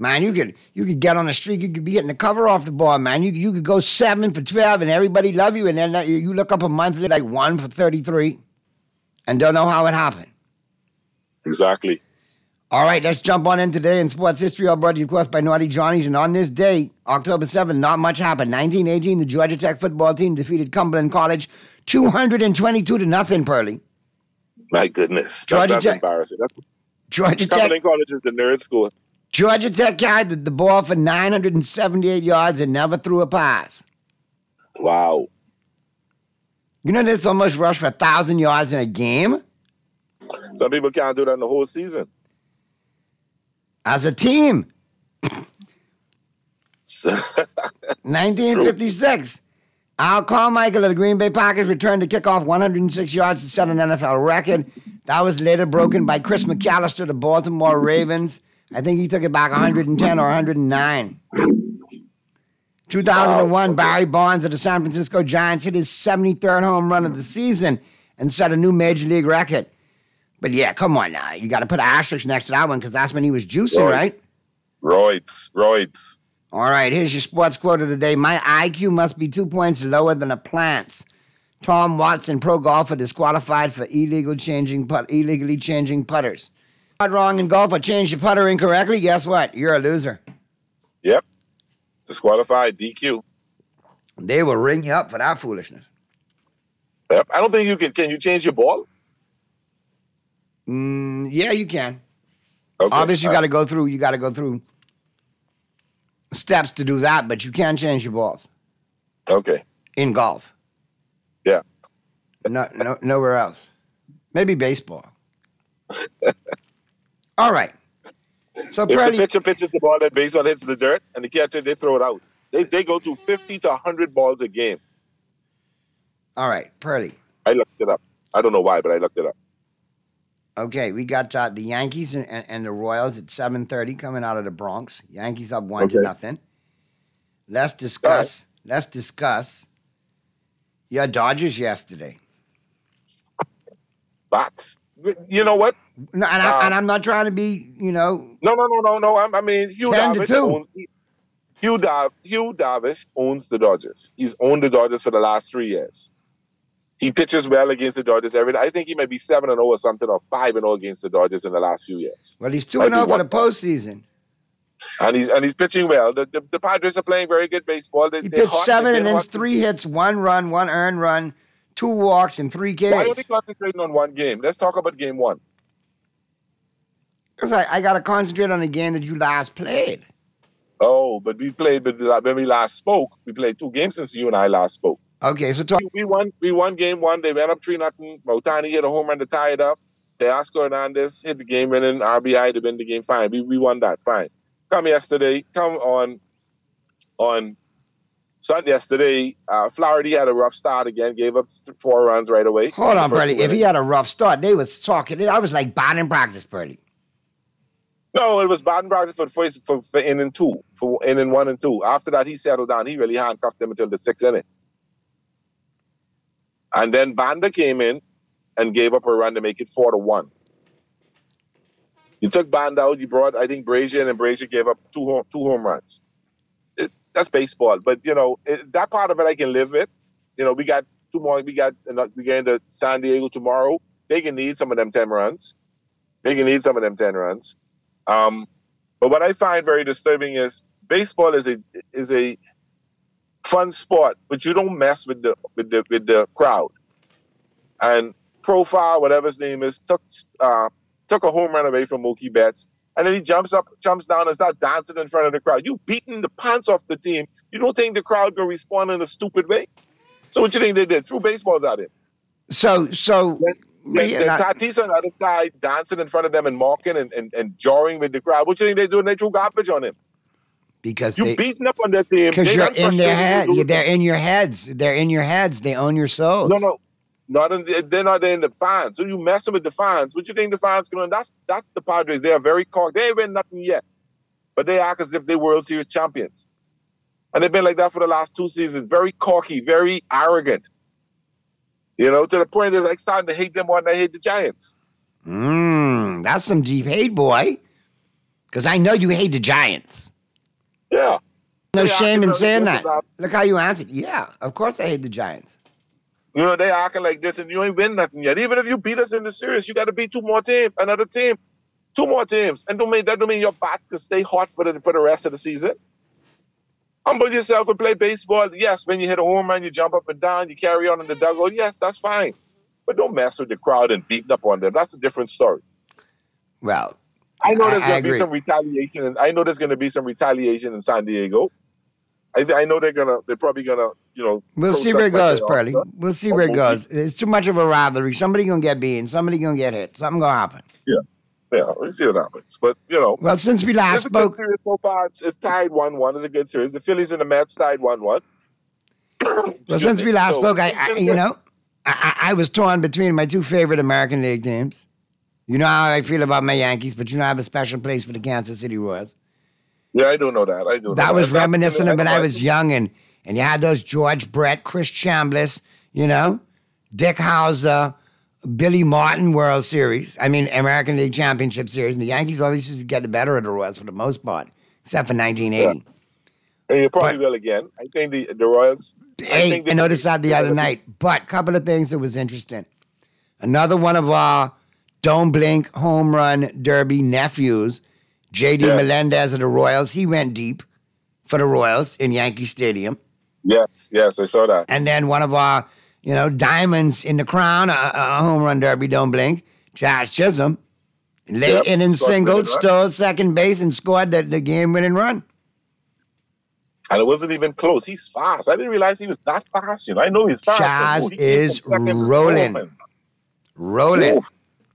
Man, you could you could get on a streak. You could be hitting the cover off the ball, man. You you could go seven for twelve, and everybody love you. And then you you look up a monthly like one for thirty-three, and don't know how it happened. Exactly. All right, let's jump on in today in sports history. All brought to you, of course, by Naughty Johnny's. And on this day, October seventh, not much happened. nineteen eighteen, the Georgia Tech football team defeated Cumberland College two hundred twenty-two to nothing, Pearly. My goodness. Georgia that's, that's Tech. embarrassing. That's, Georgia Cumberland Tech. College is the nerd school. Georgia Tech carried the, the ball for nine hundred seventy-eight yards and never threw a pass. Wow. You know, this almost rushed for one thousand yards in a game? Some people can't do that in the whole season. As a team. nineteen fifty-six. Al Carmichael of the Green Bay Packers returned to kickoff one hundred six yards to set an N F L record. That was later broken by Chris McAllister, the Baltimore Ravens. I think he took it back one hundred ten or one hundred nine. two thousand one, Barry Bonds of the San Francisco Giants hit his seventy-third home run of the season and set a new major league record. But yeah, come on now. You got to put an asterisk next to that one because that's when he was juicing, Roids. right? Roids. Roids. All right, here's your sports quote of the day. My I Q must be two points lower than a plant's. Tom Watson, pro golfer, disqualified for illegal changing put, illegally changing putters. Not wrong in golf, but change your putter incorrectly. Guess what? You're a loser. Yep. Disqualified, D Q. They will ring you up for that foolishness. Yep. I don't think you can. Can you change your ball? Mm, yeah, you can. Okay. Obviously, you All got to right. go through. You got to go through steps to do that, but you can change your balls Okay. in golf. Yeah. No, no, nowhere else. Maybe baseball. All right. So, If the Pearly, pitcher pitches the ball, that baseball hits the dirt, and the catcher, they throw it out. They they go through fifty to one hundred balls a game. all right, Pearly. I looked it up. I don't know why, but I looked it up. Okay, we got uh, the Yankees and, and, and the Royals at seven thirty coming out of the Bronx. Yankees up one to Okay. nothing. Let's discuss. Let's discuss your Dodgers yesterday. Bats. You know what? No, and, I, Uh, and I'm not trying to be, you know, No, no, no, no, no. I, I mean, Hugh ten to Darvish two. owns Hugh, Dav, Hugh Darvish owns the Dodgers. He's owned the Dodgers for the last three years. He pitches well against the Dodgers every day. I think he might be seven and zero or something, or five and zero against the Dodgers in the last few years. well, he's two Might and be zero for one. the postseason. And he's and he's pitching well. The, the, the Padres are playing very good baseball. They, He they're pitched hot. seven They've and been then hot. three hits, one run, one earned run, two walks, and three Why are Ks. they concentrating on one game? Let's talk about game one. Because I, I got to concentrate on the game that you last played. Oh, but we played, but when we last spoke, we played two games since you and I last spoke. Okay, so talk. We won. We won game one. They went up three nothing. Mautani hit a home run to tie it up. Teoscar Hernandez hit the game-winning R B I to win the game. Fine, we we won that. Fine. Come yesterday. Come on. On Sunday yesterday, uh, Flaherty had a rough start again. Gave up th- four runs right away. Hold on, First Birdie. If winning. he had a rough start, they was talking. I was like batting practice, Birdie. No, it was bad in practice for the first for, for inning two, for inning one and two. After that, he settled down. He really handcuffed them until the sixth inning. And then Banda came in and gave up a run to make it four to one. You took Banda out. You brought, I think, Brazier in, and Brazier gave up two home, two home runs. It, that's baseball, but you know it, that part of it I can live with. You know, we got two more. We got we get into San Diego tomorrow. They can need some of them ten runs. They can need some of them ten runs. Um, but what I find very disturbing is baseball is a is a fun sport, but you don't mess with the with the with the crowd. And Profile, whatever his name is, took uh, took a home run away from Mookie Betts, and then he jumps up, jumps down, and starts dancing in front of the crowd. You beating the pants off the team. You don't think the crowd gonna respond in a stupid way? So what you think they did? Threw baseballs at him. So, so. Then, yeah, then not- Tatis on the other side dancing in front of them and mocking and, and, and jarring with the crowd. What you think they doing? They threw garbage on him. because You they, beating up on their team. because They you're done in their frustrated head. you losing. They're in your heads. They're in your heads. They own your souls. No, no. Not in the, they're not in the fans. So you messing with the fans. What you think the fans going? That's that's the Padres. They are very cocky. They ain't win nothing yet, but they act as if they World Series champions, and they've been like that for the last two seasons. Very cocky, very arrogant. You know, to the point it's like starting to hate them more than I hate the Giants. Mm, that's some deep hate, boy. Because I know you hate the Giants. Yeah. No They shame acting in like saying this that. about- Look how you answered. Yeah, of course I hate the Giants. You know, they acting like this and you ain't win nothing yet. Even if you beat us in the series, you got to beat two more teams, another team, two more teams. And don't mean, that don't mean your bat can stay hot for the, for the rest of the season. Humble yourself and play baseball. Yes, when you hit a home run, you jump up and down, you carry on in the dugout. Yes, that's fine. But don't mess with the crowd and beating up on them. That's a different story. Well, I know there's I going to be agree. some retaliation, and I know there's going to be some retaliation in San Diego. I, I know they're gonna, they're probably gonna, you know. We'll see protest where it like goes, they Pearly. are. We'll see where it goes. It's too much of a rivalry. Somebody gonna get beaten. Somebody gonna get hit. Something gonna happen. Yeah, yeah. We'll see what happens. But you know. Well, since we last it's a spoke- good series so far. It's, it's tied one one. It's a good series. The Phillies and the Mets tied one one. Well, since we last spoke, I, I you know, I, I I was torn between my two favorite American League teams. You know how I feel about my Yankees, but you know I have a special place for the Kansas City Royals. Yeah, I do know that. I do. Know That was That's- reminiscent of when I that's- was young, and and you had those George Brett, Chris Chambliss, you know, Dick Hauser, Billy Martin World Series. I mean, American League Championship Series. And the Yankees always used to get the better of the Royals for the most part, except for nineteen eighty. And you probably will again. I think the the Royals. I Hey, think I noticed that the other night. But a couple of things that was interesting. Another one of our Don't Blink home run derby nephews, J D Yeah. Melendez of the Royals. He went deep for the Royals in Yankee Stadium. Yes, yes, I saw that. And then one of our, you know, diamonds in the crown, a, a home run derby, Don't Blink, Josh Chisholm, late Yep, inning scored single, winning run. stole second base, and scored the, the game-winning run. And it wasn't even close. He's fast. I didn't realize he was that fast. You know, I know he's fast. but Chaz who, he came is from second to rolling. home and- Rolling. Oof.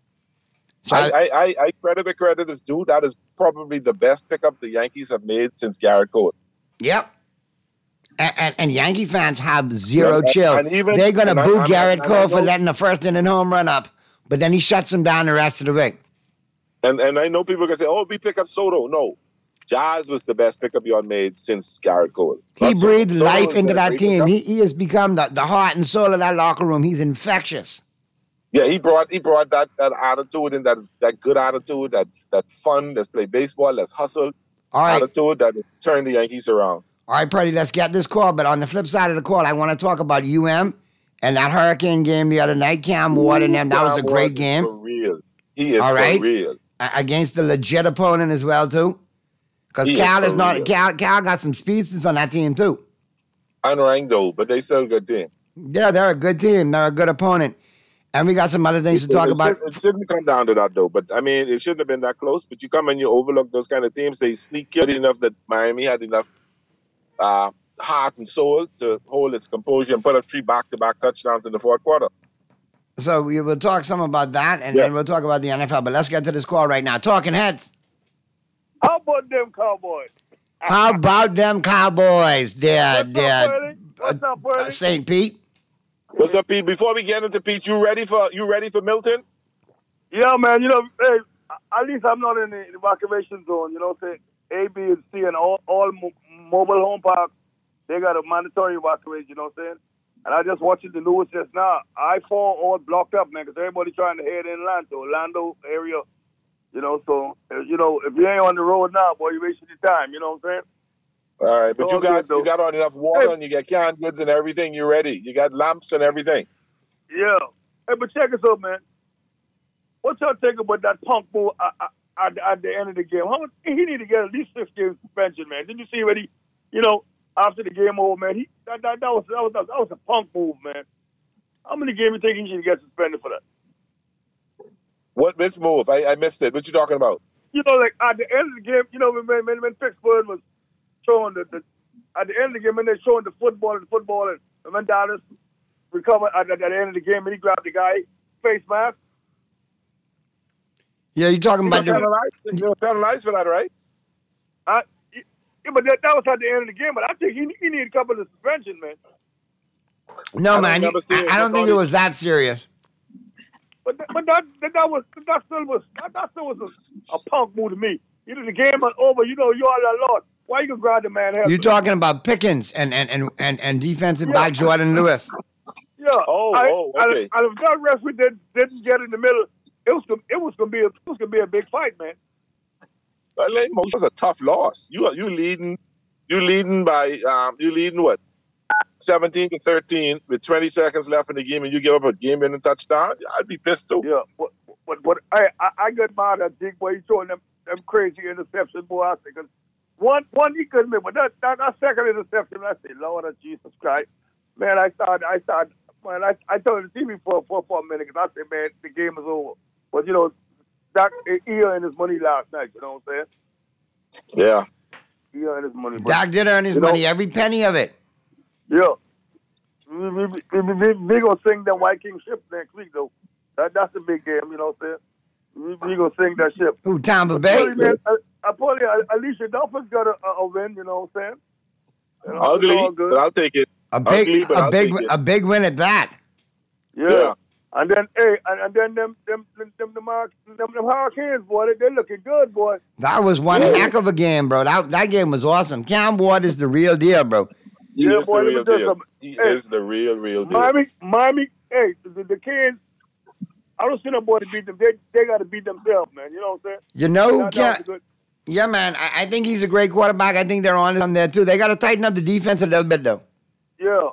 So I, I, I, I credit the credit is due. That is probably the best pickup the Yankees have made since Garrett Cole. Yep. And, and, and Yankee fans have zero Yeah, and- chill. and even- They're going and to I- boo I'm- Garrett and I Cole for know- letting the first inning home run up, but then he shuts him down the rest of the way. And and I know people can say, "Oh, we pick up Soto." No, Jazz was the best pickup you had made since Garrett Cole. He Not breathed Soto. Soto life was into a that great team. pickup. He, he has become the, the heart and soul of that locker room. He's infectious. Yeah, he brought he brought that that attitude and that that good attitude, that that fun, that's play baseball, that's hustle All right. attitude that turned the Yankees around. All right, Purdy, let's get this call. But on the flip side of the call, I want to talk about U M and that Hurricane game the other night. Cam Ward and them. That was a Cam great Ward is game. For real. He is All right. for real. A- Against the legit opponent as well, too. Because He is Cal is for not, real. Cal, Cal got some speedsters on that team, too. Unranked though, but they still a good team. Yeah, they're a good team. They're a good opponent. And we got some other things to talk it, about. Should, it shouldn't come down to that though. But I mean, it shouldn't have been that close. But you come and you overlook those kind of teams. They sneak good enough that Miami had enough uh, heart and soul to hold its composure and put up three back-to-back touchdowns in the fourth quarter. So we will talk some about that, and Yeah. then we'll talk about the N F L. But let's get to this call right now. Talking heads. How about them Cowboys? How about them Cowboys? They're, they're What's up, Pearly? uh, Saint Pete. What's up, Pete? Before we get into Pete, you ready for you ready for Milton? Yeah, man. You know, hey, at least I'm not in the evacuation zone. You know, say A, B, and C, and all all mo- mobile home parks, they got a mandatory evacuation. You know what I'm saying? And I just watching the news just now. I four all blocked up, man, because everybody trying to head inland to Orlando area. You know, so uh, you know, if you ain't on the road now, boy, you wasting your time. You know what I'm saying? All right, but It's you all got good, though. you got on enough water and you got canned goods and everything. You ready? You got lamps and everything. Yeah. Hey, but check us out, man. What y'all think about that punk move at, at, at the end of the game? How much, he need to get at least six games suspension, man. Didn't you see what he, you know, after the game over, man? He that, that, that was that was that was a punk move, man. How many games you think he should get suspended for that? What which move? I, I missed it. What you talking about? You know, like at the end of the game, you know, when when, when Pittsburgh was showing the, the at the end of the game when they're showing the football and the football and when Dallas recovered at, at the end of the game and he grabbed the guy face mask. Yeah, you talking You about were the, penalized, you were penalized for that, right? I, yeah, but that, that was at the end of the game. But I think he he needed a couple of suspension, man. no, I man. remember you- seeing I, I don't it. think it was that serious. But that, but that, that that was that still was that, that still was a, a punk move to me. You know, the game was over. You know, you are the Lord. Why you gonna grab the man? You're talking about Pickens and and and and, and defensive Yeah. back Jordan Lewis. Yeah. Oh, I, oh, I- okay. I, if that referee did, didn't get in the middle, it was gonna- it was gonna be a, it was gonna be a big fight, man. Well, like, Moshe was a tough loss. You you leading, you leading by um, you leading what, seventeen to thirteen with twenty seconds left in the game, and you give up a game-winning touchdown. I'd be pissed too. Yeah, but but, but I, I I get mad at Dick boy. He's throwing them them crazy interceptions, boy. I say, cause one one he couldn't make, but that, that that second interception, I say, Lord of Jesus Christ, man. I started I started man. I I turned the T V for for for a minute because I said, man, the game is over. But you know, Doc he earned his money last night. You know what I'm saying? Yeah. He earned his money. But, Doc did earn his you know, money, every penny of it. Yeah. We we we, we, we, we gonna sing that White King ship next week though. That that's a big game. You know what I'm saying? We, we gonna sing that ship. Who, Tampa But Bay? Probably, man, I, I probably Alicia Dolphins got a, a, a win. You know what I'm saying? You know, Ugly, it's all good. but I'll take it. A big, Ugly, but a I'll big, take it. a big win at that. Yeah. Yeah. And then hey, and, and then them them them them, them, Hur- them, them Hurricanes, boy, they, they looking good, boy. That was one Yeah. heck of a game, bro. That that game was awesome. Cam Ward is the real deal, bro. He Yeah, is boy, the let me real tell you deal. something. He Hey, is the real, real deal. Miami, Miami, hey, the, the Canes. I don't see no boy to beat them. They they got to beat themselves, man. You know what I'm saying? You know who That- that can? was good. Yeah, man. I, I think he's a great quarterback. I think they're on him there too. They got to tighten up the defense a little bit, though. Yeah.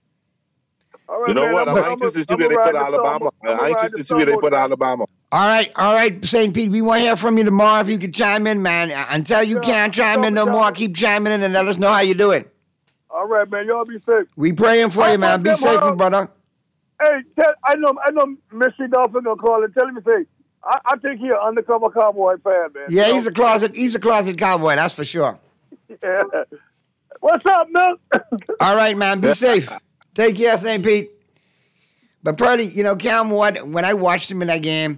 All right, You know man, what? I'm, I'm I'm, anxious to see I'm where they ride put the Alabama. storm- I'm I'ma anxious ride to the see where they storm put with Alabama. All right, all right, Saint Pete. We want to hear from you tomorrow. If you could chime in, man. Until you can't chime in no more, keep chiming in and let us know how you doing. All right, man. Y'all be safe. We praying for you, man. Be them, safe, uh, my brother. Hey, tell, I know I know Missy Dolphin gonna call and tell him to say, I, I think he an undercover Cowboy fan, man. Yeah, You he's know? a closet. He's a closet cowboy. That's for sure. Yeah. What's up, man? All right, man. Be safe. Take care, Saint Pete. But Purdy, you know, Cam Ward, when I watched him in that game,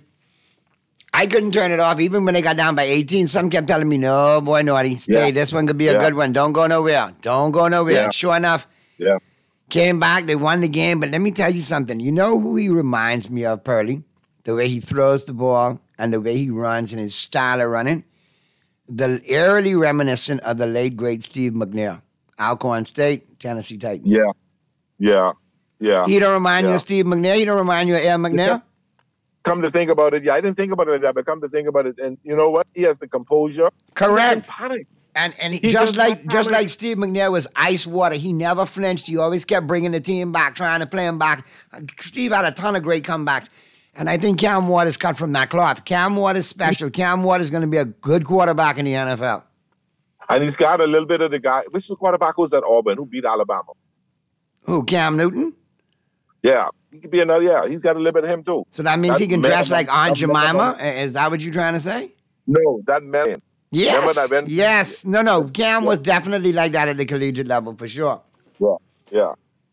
I couldn't turn it off. Even when they got down by eighteen, some kept telling me, no, boy, Naughty, stay. Yeah. This one could be a Yeah. good one. Don't go nowhere. Don't go nowhere. Yeah. Sure enough, Yeah. came back. They won the game. But let me tell you something. You know who he reminds me of, Purdy? The way he throws the ball and the way he runs and his style of running. The eerily reminiscent of the late, great Steve McNair. Alcorn State, Tennessee Titans. Yeah. Yeah. Yeah. He don't remind you Yeah. of Steve McNair? He don't remind you of Air McNair? Come to think about it, yeah, I didn't think about it like that, but come to think about it, and you know what? He has the composure. Correct. He doesn't panic. And and he, He just does like not just panic. like Steve McNair was ice water, he never flinched. He always kept bringing the team back, trying to play him back. Steve had a ton of great comebacks, and I think Cam Ward is cut from that cloth. Cam Ward is special. Cam Ward is going to be a good quarterback in the N F L. And he's got a little bit of the guy. Which quarterback was at Auburn who beat Alabama? Who? Cam Newton? Yeah, he could be another. Yeah, he's got a little bit of him too. So that means That he can man- dress like Aunt that man- Jemima. Is that what you're trying to say? No, that man. Yes. Remember that man? Yes. No, no. Cam was definitely like that at the collegiate level for sure. Yeah, yeah.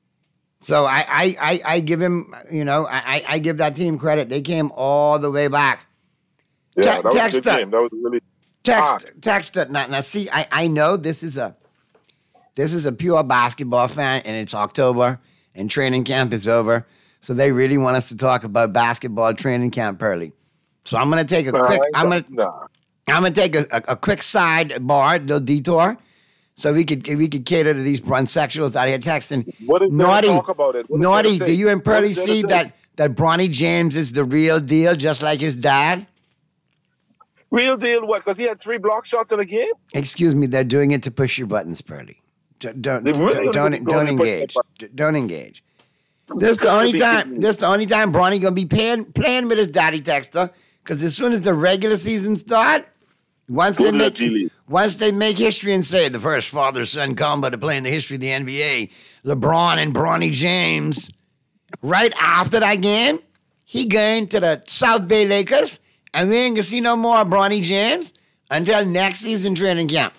So I, I, I, I give him, you know, I, I- I give that team credit. They came all the way back. Yeah, Te- that was a text good her. game. That was really Text, text it. Now, now, see, I, I know this is a, this is a pure basketball fan, and it's October, and training camp is over. So they really want us to talk about basketball training camp early. So I'm gonna take a Nah, quick, I ain't I'm gonna, got- nah. I'm gonna take a, a, a quick sidebar, little detour, so we could we could cater to these brunsexuals out here texting. What is there to Naughty, talk about it? What is there to Naughty, say? do you and What Pearly is there to see say? that that Bronny James is the real deal, just like his dad? Real deal? What? Because he had three block shots in a game. Excuse me, they're doing it to push your buttons, Pearly. D- Don't They really don't really don't, going to push my engage. buttons. D- Don't engage. This the only time. This the only time Bronny gonna be paying, playing with his daddy texter. Because as soon as the regular season start, once they Good luck, make G League. once they make history and say the first father-son combo to play in the history of the N B A, LeBron and Bronny James. Right after that game, he going to the South Bay Lakers, and we ain't gonna see no more of Bronny James until next season training camp.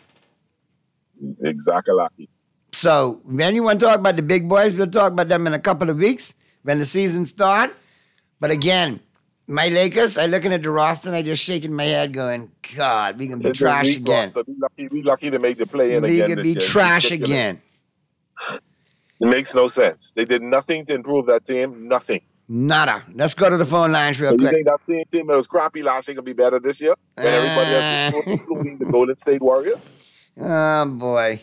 Exactly. Lucky. So when you want to talk about the big boys, we'll talk about them in a couple of weeks when the season start. But again, my Lakers, I looking at the roster and I just shaking my head going, God, we gonna be It's a trash weak again. roster. We lucky, we lucky to make the play in We again. could this be year. It's trash ridiculous. again. It makes no sense. They did nothing to improve that team. Nothing. Nada. Let's go to the phone lines real So you quick. think that same team that was crappy last year gonna be better this year? When everybody else, is including the Golden State Warriors. Oh boy.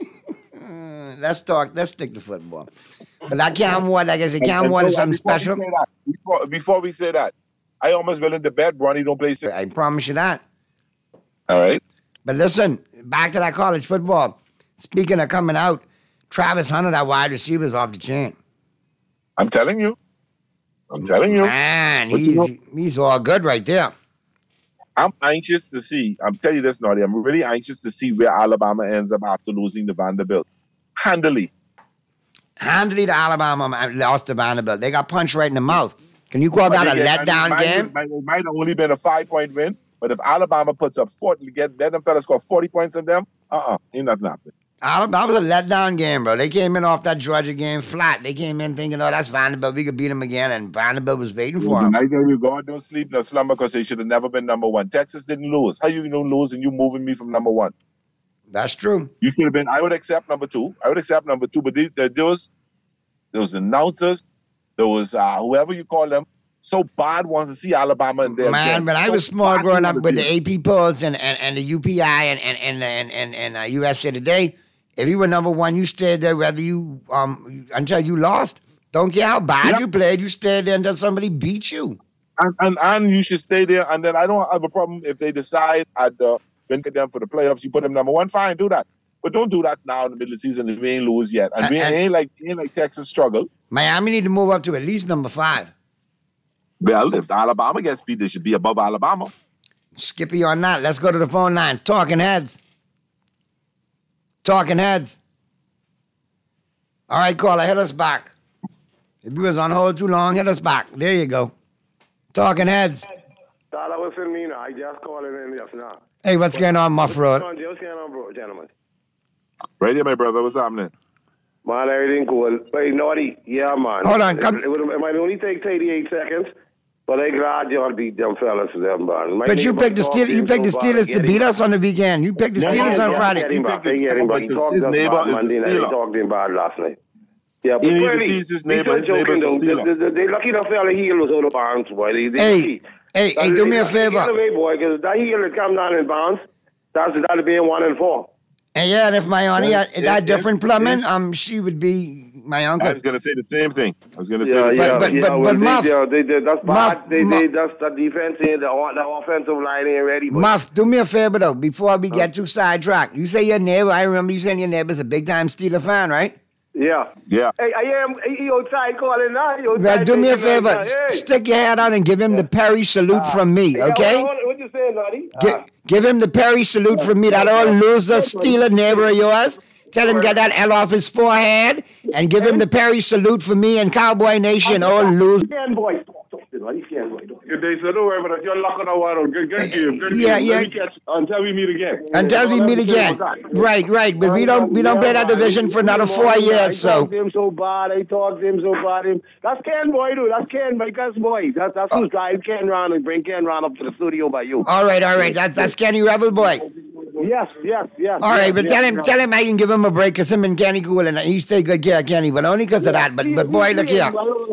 Uh, let's talk. Let's stick to football. But that Cam Ward, like I said, Cam And- Ward and is something before we special. say that, Before, before we say that, I almost willing to bet Bronny don't play six. I promise you that. All right. But listen, back to that college football. Speaking of coming out, Travis Hunter, that wide receiver, is off the chain. I'm telling you. I'm telling you. Man, But he's, you know- he's all good right there. I'm anxious to see. I'm telling you this, Naughty. I'm really anxious to see where Alabama ends up after losing to Vanderbilt. Handily. Handily, the Alabama lost to Vanderbilt. They got punched right in the mouth. Can you call that a letdown might, game? Might, it might have only been a five-point win, but if Alabama puts up forty, get let them fellas score forty points on them, uh-uh, ain't nothing happening. Alabama was a letdown game, bro. They came in off that Georgia game flat. They came in thinking, oh, that's Vanderbilt. We could beat them again, and Vanderbilt was waiting for them. I tell you, God, don't sleep, no slumber, because they should have never been number one. Texas didn't lose. How you gonna lose and you moving me from number one? That's true. You could have been. I would accept number two. I would accept number two, but these, there, there was there was announcers, there was uh, whoever you call them. So bad wants to see Alabama in there. Man, when I was small growing up with the A P polls and, and, and the U P I and and and and, and, and uh, U S A Today, if you were number one, you stayed there whether you um until you lost. Don't care how bad Yeah. you played, you stayed there until somebody beat you. And, and and you should stay there. And then I don't have a problem if they decide at the when get them for the playoffs, you put them number one. Fine, do that. But don't do that now in the middle of the season if we ain't lose yet. And, we And- ain't like ain't like Texas struggle. Miami need to move up to at least number five. Well, if Alabama gets beat, they should be above Alabama. Skippy on that. Let's go to the phone lines. Talking heads. Talking heads. All right, caller, hit us back. If you was on hold too long, hit us back. There you go. Talking heads. Thought I was in me now. I just calling in just now. Hey, what's going on, Muff Road? What's going on, What's going on, bro, gentlemen? Right here, my brother. What's happening? Man, everything cool. Hey, Naughty. Yeah, man. Hold on, come- It, it, would- it might only take thirty-eight seconds, but I'm glad y'all beat them fellas to them, man. My But you neighbor picked the talked Steelers. to You him picked the so bad, Steelers get to him beat back. us on the weekend. You picked the Yeah, Steelers yeah, on yeah, Friday. Get him back. They get him back. He talked his us neighbor bad, is man. the They he Steeler. talked him bad last night. Yeah, but He need to clearly, tease his we neighbor. just His neighbor's joking, a though. Steeler. They, they, they lucky the fella heel was out of bounds, boy. They, they Hey, see. hey, hey, That's- do me a they- favor. Get away, boy, because that heel that come down in bounds, that's that'll be in one and four. And yeah, and if my auntie Yeah, had yeah, that yeah, different plumbing, um, she would be my uncle. I was gonna say the same thing. I was gonna say Yeah, the yeah, same but- thing. yeah. but- well, but they, Muff- they, they, that's bad. Muff- they, Muff- they, that's the defense ain't the, the offensive line ain't ready. But Muff, do me a favor though, before we get too sidetracked. You say your neighbor. I remember you saying your neighbor's a big time Steeler fan, right? yeah, Yeah. Hey, I am. He outside calling now. He outside Well, do me a making noise favor. now. S- Hey. Stick your head out and give him the Perry salute from me, Yeah, okay? What, what, what you saying, Nutty? Gi- give him the Perry salute from me. That old loser Steeler neighbor of yours. Tell him get that L off his forehead and give him the Perry salute for me and Cowboy Nation, old loser. Fan boy, talk, talk to Nutty. Fan boy, talk. Good day, so don't worry about it. You're locking our water. Good, good game. Good Yeah, game. yeah. Let me catch until we meet again. Until we meet again. Right, right. But we don't we don't play that division for another four years, I so. talked to him so bad. I talked to him so bad. Him. That's Ken boy, dude. That's Ken, my cousin boy. That's that's who's driving Ken round and bring Ken round up to the studio by you. All right, all right. That's that's Kenny Rebel Boy. Yes, yes, yes. All right, yes, but yes, tell him yes. tell him I can give him a break because him and Kenny cool and he stay good care of Kenny, but only because of that. But but boy, look here.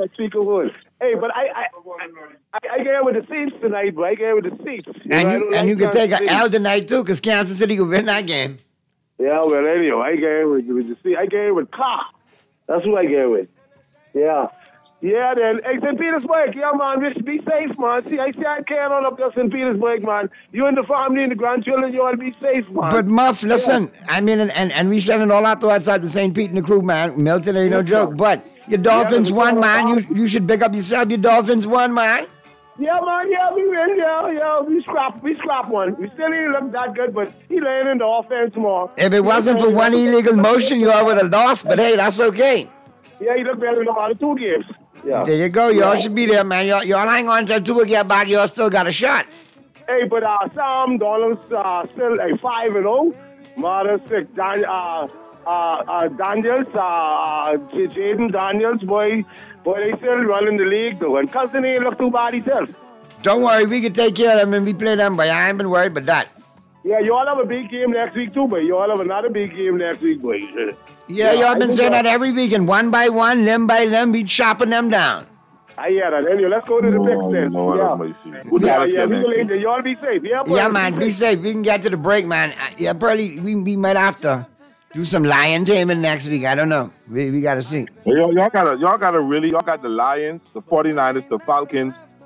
Hey, but I I I, I get with the Saints tonight, boy. I get with the Saints. And I you don't and you like can take Kansas an City. L tonight too, because Kansas City could win that game. Yeah, well, anyway, I get with, with the Saints. I get with Clark. That's who I get with. Yeah. Yeah, then. Hey, Saint Petersburg. Yeah, man. Rich, be safe, man. See, I see I can't run up there, Saint Petersburg, man. You and the family and the grandchildren, you all be safe, man. But Muff, listen, I mean, and, and, and we sending all our thoughts out to Saint Pete and the crew, man. Milton ain't no joke. But your Dolphins Yeah, won, but- man. You you should pick up yourself. Your Dolphins won, man. Yeah, man, yeah, we win, yeah, yeah, we scrap, we scrap one. We still ain't look that good, but he laying in the offense more. If it wasn't for one illegal motion, you all would have lost. But hey, that's okay. Yeah, he looked better in the other two games. Yeah. There you go. Y'all Yeah. should be there, man. Y'all, y'all hang on until Tua get back. Y'all still got a shot. Hey, but uh, Sam Donald's uh, still like five and zero. Mother six. Dan, uh, uh, uh, Daniels, uh, uh, J- Jaden Daniels, boy, boy, they still running the league though. And Cousin ain't look too bad himself. Don't worry, we can take care of them and we play them. But I ain't been worried about that. Yeah, you all have a big game next week too, boy. You all have another big game next week, boy. Yeah, y'all I been think, saying uh, that every week, and one by one, limb by limb, we chopping them down. I hear that. Anyway, let's go to the picks then. Lord yeah. have mercy. Who Yeah, Dallas yeah, get we next will week? enjoy. You all be safe. Yeah, boy. Yeah, man, be safe. We can get to the break, man. Uh, Yeah, probably we, we might have to do some lion taming next week. I don't know. We, we got to see. Well, y'all, y'all gotta, y'all gotta really, y'all got the Lions, the 49ers, the Falcons,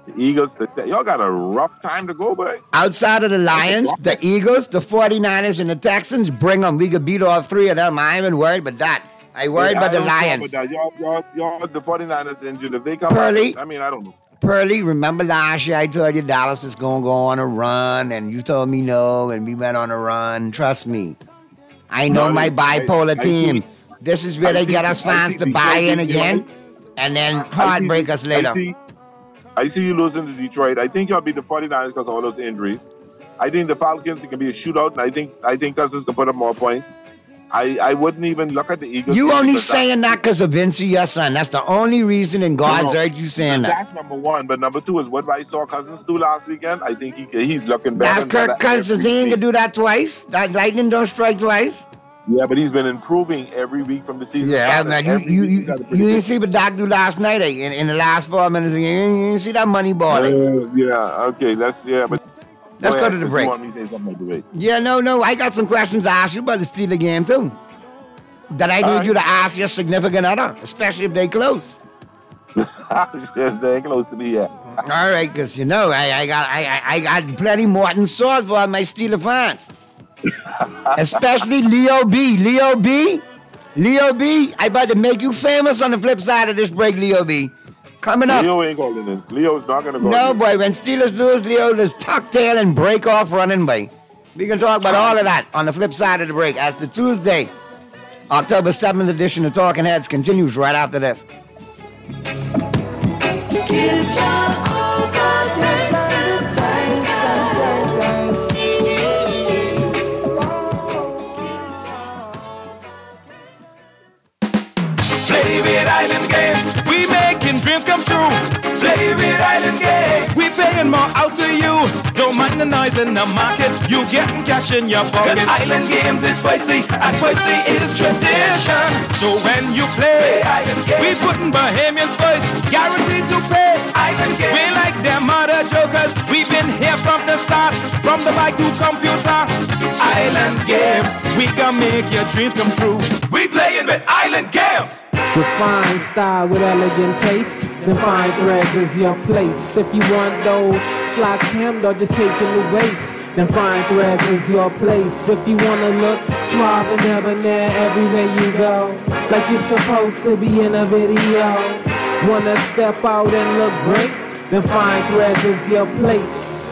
The Eagles, the, y'all got a rough time to go, boy. Outside of the Lions, the Eagles, the forty-niners, and the Texans, bring them. We could beat all three of them. I ain't even worried about that. I worried Yeah, about I the don't care Lions. about that. Y'all, y'all, y'all, the forty-niners injured. If they come Pearly. back, I mean, I don't know. Pearly, remember last year I told you Dallas was going to go on a run, and you told me no, and we went on a run. Trust me. I know No, my I- bipolar I team. see. This is where I they see- get us I fans see to the- buy I see in the- again, and then heartbreak us later. I see, I see you losing to Detroit. I think y'all beat the forty-niners because of all those injuries. I think the Falcons, it can be a shootout, and I think I think Cousins can put up more points. I, I wouldn't even look at the Eagles. You game only because that- saying that because of Vinci, your son. That's the only reason in God's No, no. earth you saying that. That's number one. But number two is what I saw Cousins do last weekend. I think he he's looking better. That's and better Kirk Cousins. every He ain't week. gonna do that twice. That lightning don't strike twice. Yeah, but he's been improving every week from the season. Yeah, started. man. You Every you week you, he's had a pretty you good- didn't see what Doc do last night eh? in, in the last four minutes. You didn't, you didn't see that money ball. eh? Uh, yeah, okay, let's yeah, but Let's go ahead, to the 'cause break. You want me to say something like the way. Yeah, no, no. I got some questions to ask you about the Steeler game too. That I need All right. you to ask your significant other, especially if they close. Yes, they ain't close to me yet. All right, because you know I, I got I, I I got plenty Morton sword for all my Steeler fans, especially Leo B. Leo B. Leo B. I about to make you famous on the flip side of this break, Leo B. Coming up. Leo ain't going in. Leo's not gonna go. No, in. boy, when Steelers lose, Leo just tuck tail and break off running, boy. We can talk about all of that on the flip side of the break as the Tuesday, October seventh edition of Talking Heads continues right after this. Play with Island Games. We making dreams come true. Play with Island Games. We paying more out to you. Don't mind the noise in the market. You getting cash in your pocket. 'Cause Island Games is spicy and spicy is tradition. So when you play, Island Games, we putting Bahamians first. Guaranteed to pay. Island Games. We like them other jokers. We've been here from the start. From the bike to computer. Island Games. We gonna make your dreams come true. We playing with Island Games. Refined style with elegant taste. Then fine threads is your place. If you want those slacks hemmed or just taking the waist, then fine threads is your place. If you wanna look suave and debonair everywhere you go, like you're supposed to be in a video. Wanna step out and look great? Then fine threads is your place.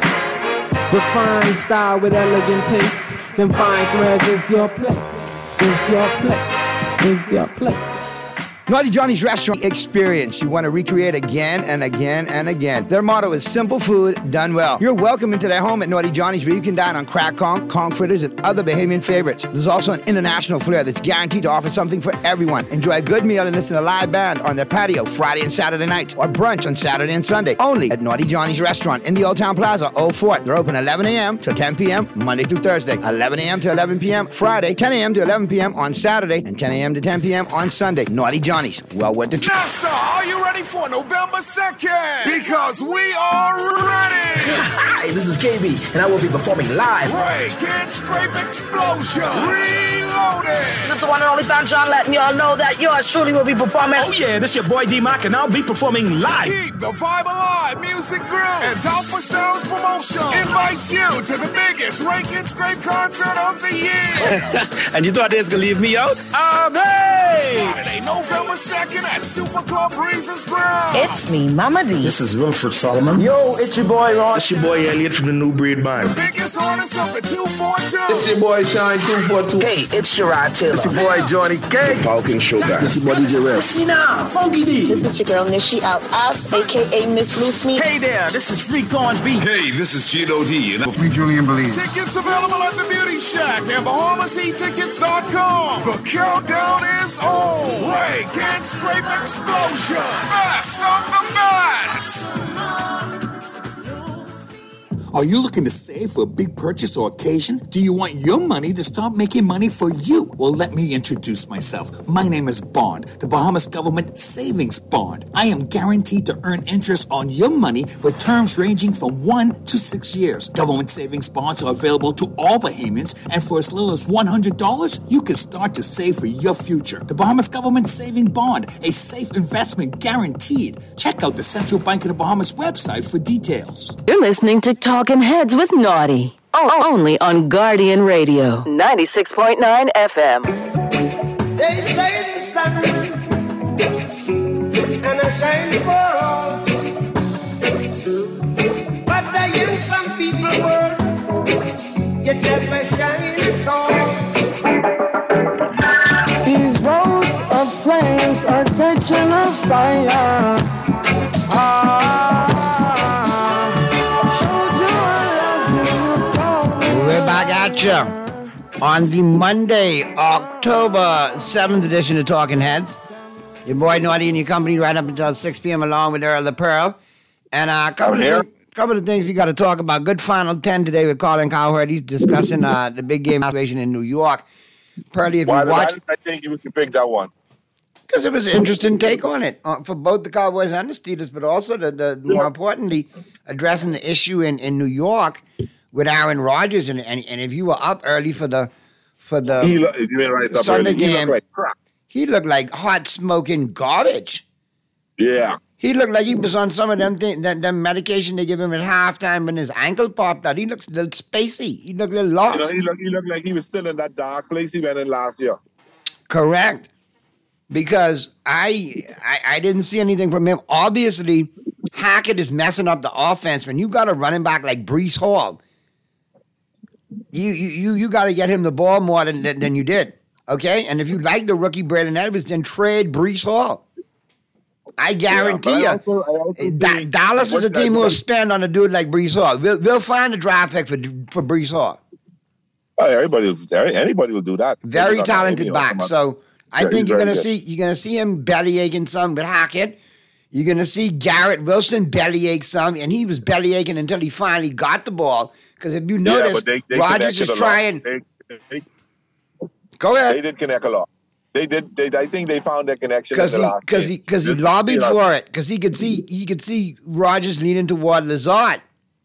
Refined style with elegant taste. Then fine threads is your place. Is your place. Is your place. Naughty Johnny's Restaurant Experience. You want to recreate again and again and again. Their motto is simple food done well. You're welcome into their home at Naughty Johnny's where you can dine on crack conch, conch fritters, and other Bahamian favorites. There's also an international flair that's guaranteed to offer something for everyone. Enjoy a good meal and listen to a live band on their patio Friday and Saturday nights or brunch on Saturday and Sunday. Only at Naughty Johnny's Restaurant in the Old Town Plaza, Old Fort. They're open eleven a.m. till ten p.m. Monday through Thursday, eleven a.m. to eleven p.m. Friday, ten a.m. to eleven p.m. on Saturday, and ten a.m. to ten p.m. on Sunday. Naughty Johnny's. Well, what the tr- NASA, are you ready for November second? Because we are ready! Hi, this is K B, and I will be performing live. Break and Scrape Explosion. Reloaded. This is the one and only Fan John letting y'all know that yours truly will be performing. Oh yeah, this your boy D-Mac, and I'll be performing live. Keep the vibe alive. Music Group and Alpha Sounds Promotion invites you to the biggest Rake and Scrape concert of the year. And you thought they was gonna leave me out? Um, hey! Saturday, November second at Super Club Breezes Ground. It's me, Mama D. This is Wilfred Solomon. Yo, it's your boy Ron. It's your boy Elliot from the New Breed Band. The biggest artist of the two forty-two. It's your boy Shine two forty-two. Hey, it's Sherrod Taylor. It's your boy Johnny K. Falcon Sugar. It's your boy D J Rev. It's me now, Funky D. This is your girl Nishi Out Ass, aka Miss Loose Me. Hey there, this is Freak on Beat. Hey, this is Gino D. And me, Julian Believe. Tickets available at the Beauty Shack and Bahamas E Tickets dot com. The countdown is on. Rake and Scrape Explosion. Best of the best. Are Are you looking to save for a big purchase or occasion? Do you want your money to start making money for you? Well, let me introduce myself. My name is Bond, the Bahamas Government Savings Bond. I am guaranteed to earn interest on your money with terms ranging from one to six years. Government savings bonds are available to all Bahamians, and for as little as one hundred dollars, you can start to save for your future. The Bahamas Government Saving Bond, a safe investment guaranteed. Check out the Central Bank of the Bahamas website for details. You're listening to Talking Heads with Naughty. Oh, only on Guardian Radio, ninety-six point nine F M. They say the sun and I shine for all, but I in some people world, you never shine at all. These rows of flames are catching a fire. Ah. We're back at you on the Monday, October seventh edition of Talking Heads. Your boy Naughty and your company right up until six p.m. along with Earl the Pearl. And uh, a couple, of things, couple of things we got to talk about. Good Final ten today with Colin Cowherd. He's discussing uh, the big game situation in New York. Pearly, if Why you watch... I think he was to pick that one. Because it was an interesting take on it uh, for both the Cowboys and the Steelers, but also, the, the yeah. more importantly, addressing the issue in, in New York with Aaron Rodgers, and, and and if you were up early for the for the he look, if you realize up Sunday early, he game, looked like crap. He looked like hot smoking garbage. Yeah, he looked like he was on some of them thing, them, them medication they give him at halftime when his ankle popped out. He looks a little spacey. He looked a little lost. You know, he looked he looked like he was still in that dark place he went in last year. Correct, because I I, I didn't see anything from him. Obviously, Hackett is messing up the offense when you got a running back like Breece Hall. You you you, you got to get him the ball more than, than than you did, okay? And if you like the rookie Braylon Edwards, then trade Breece Hall. I guarantee yeah, you, also, also da- Dallas is a team who will spend on a dude like Breece Hall. We'll we'll find a draft pick for for Breece Hall. Oh, everybody, anybody will do that. Very talented back. So I yeah, think you're gonna good. see you're gonna see him belly aching some with Hackett. You're gonna see Garrett Wilson belly ache some, and he was belly aching until he finally got the ball. Because if you notice, yeah, they, they Rodgers is trying. They, they, Go ahead. They did connect a lot. They did. They, I think they found that connection in the he, last Because game. he, because he lobbied for know. it. Because he could see, he could see Rodgers leaning toward Lazard.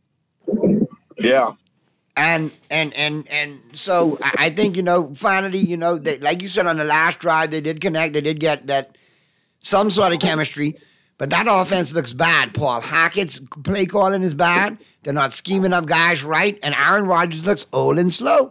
Yeah. And and and and so I think you know finally you know they, like you said on the last drive they did connect. They did get that some sort of chemistry. But that offense looks bad, Paul. Hackett's play calling is bad. They're not scheming up guys right. And Aaron Rodgers looks old and slow.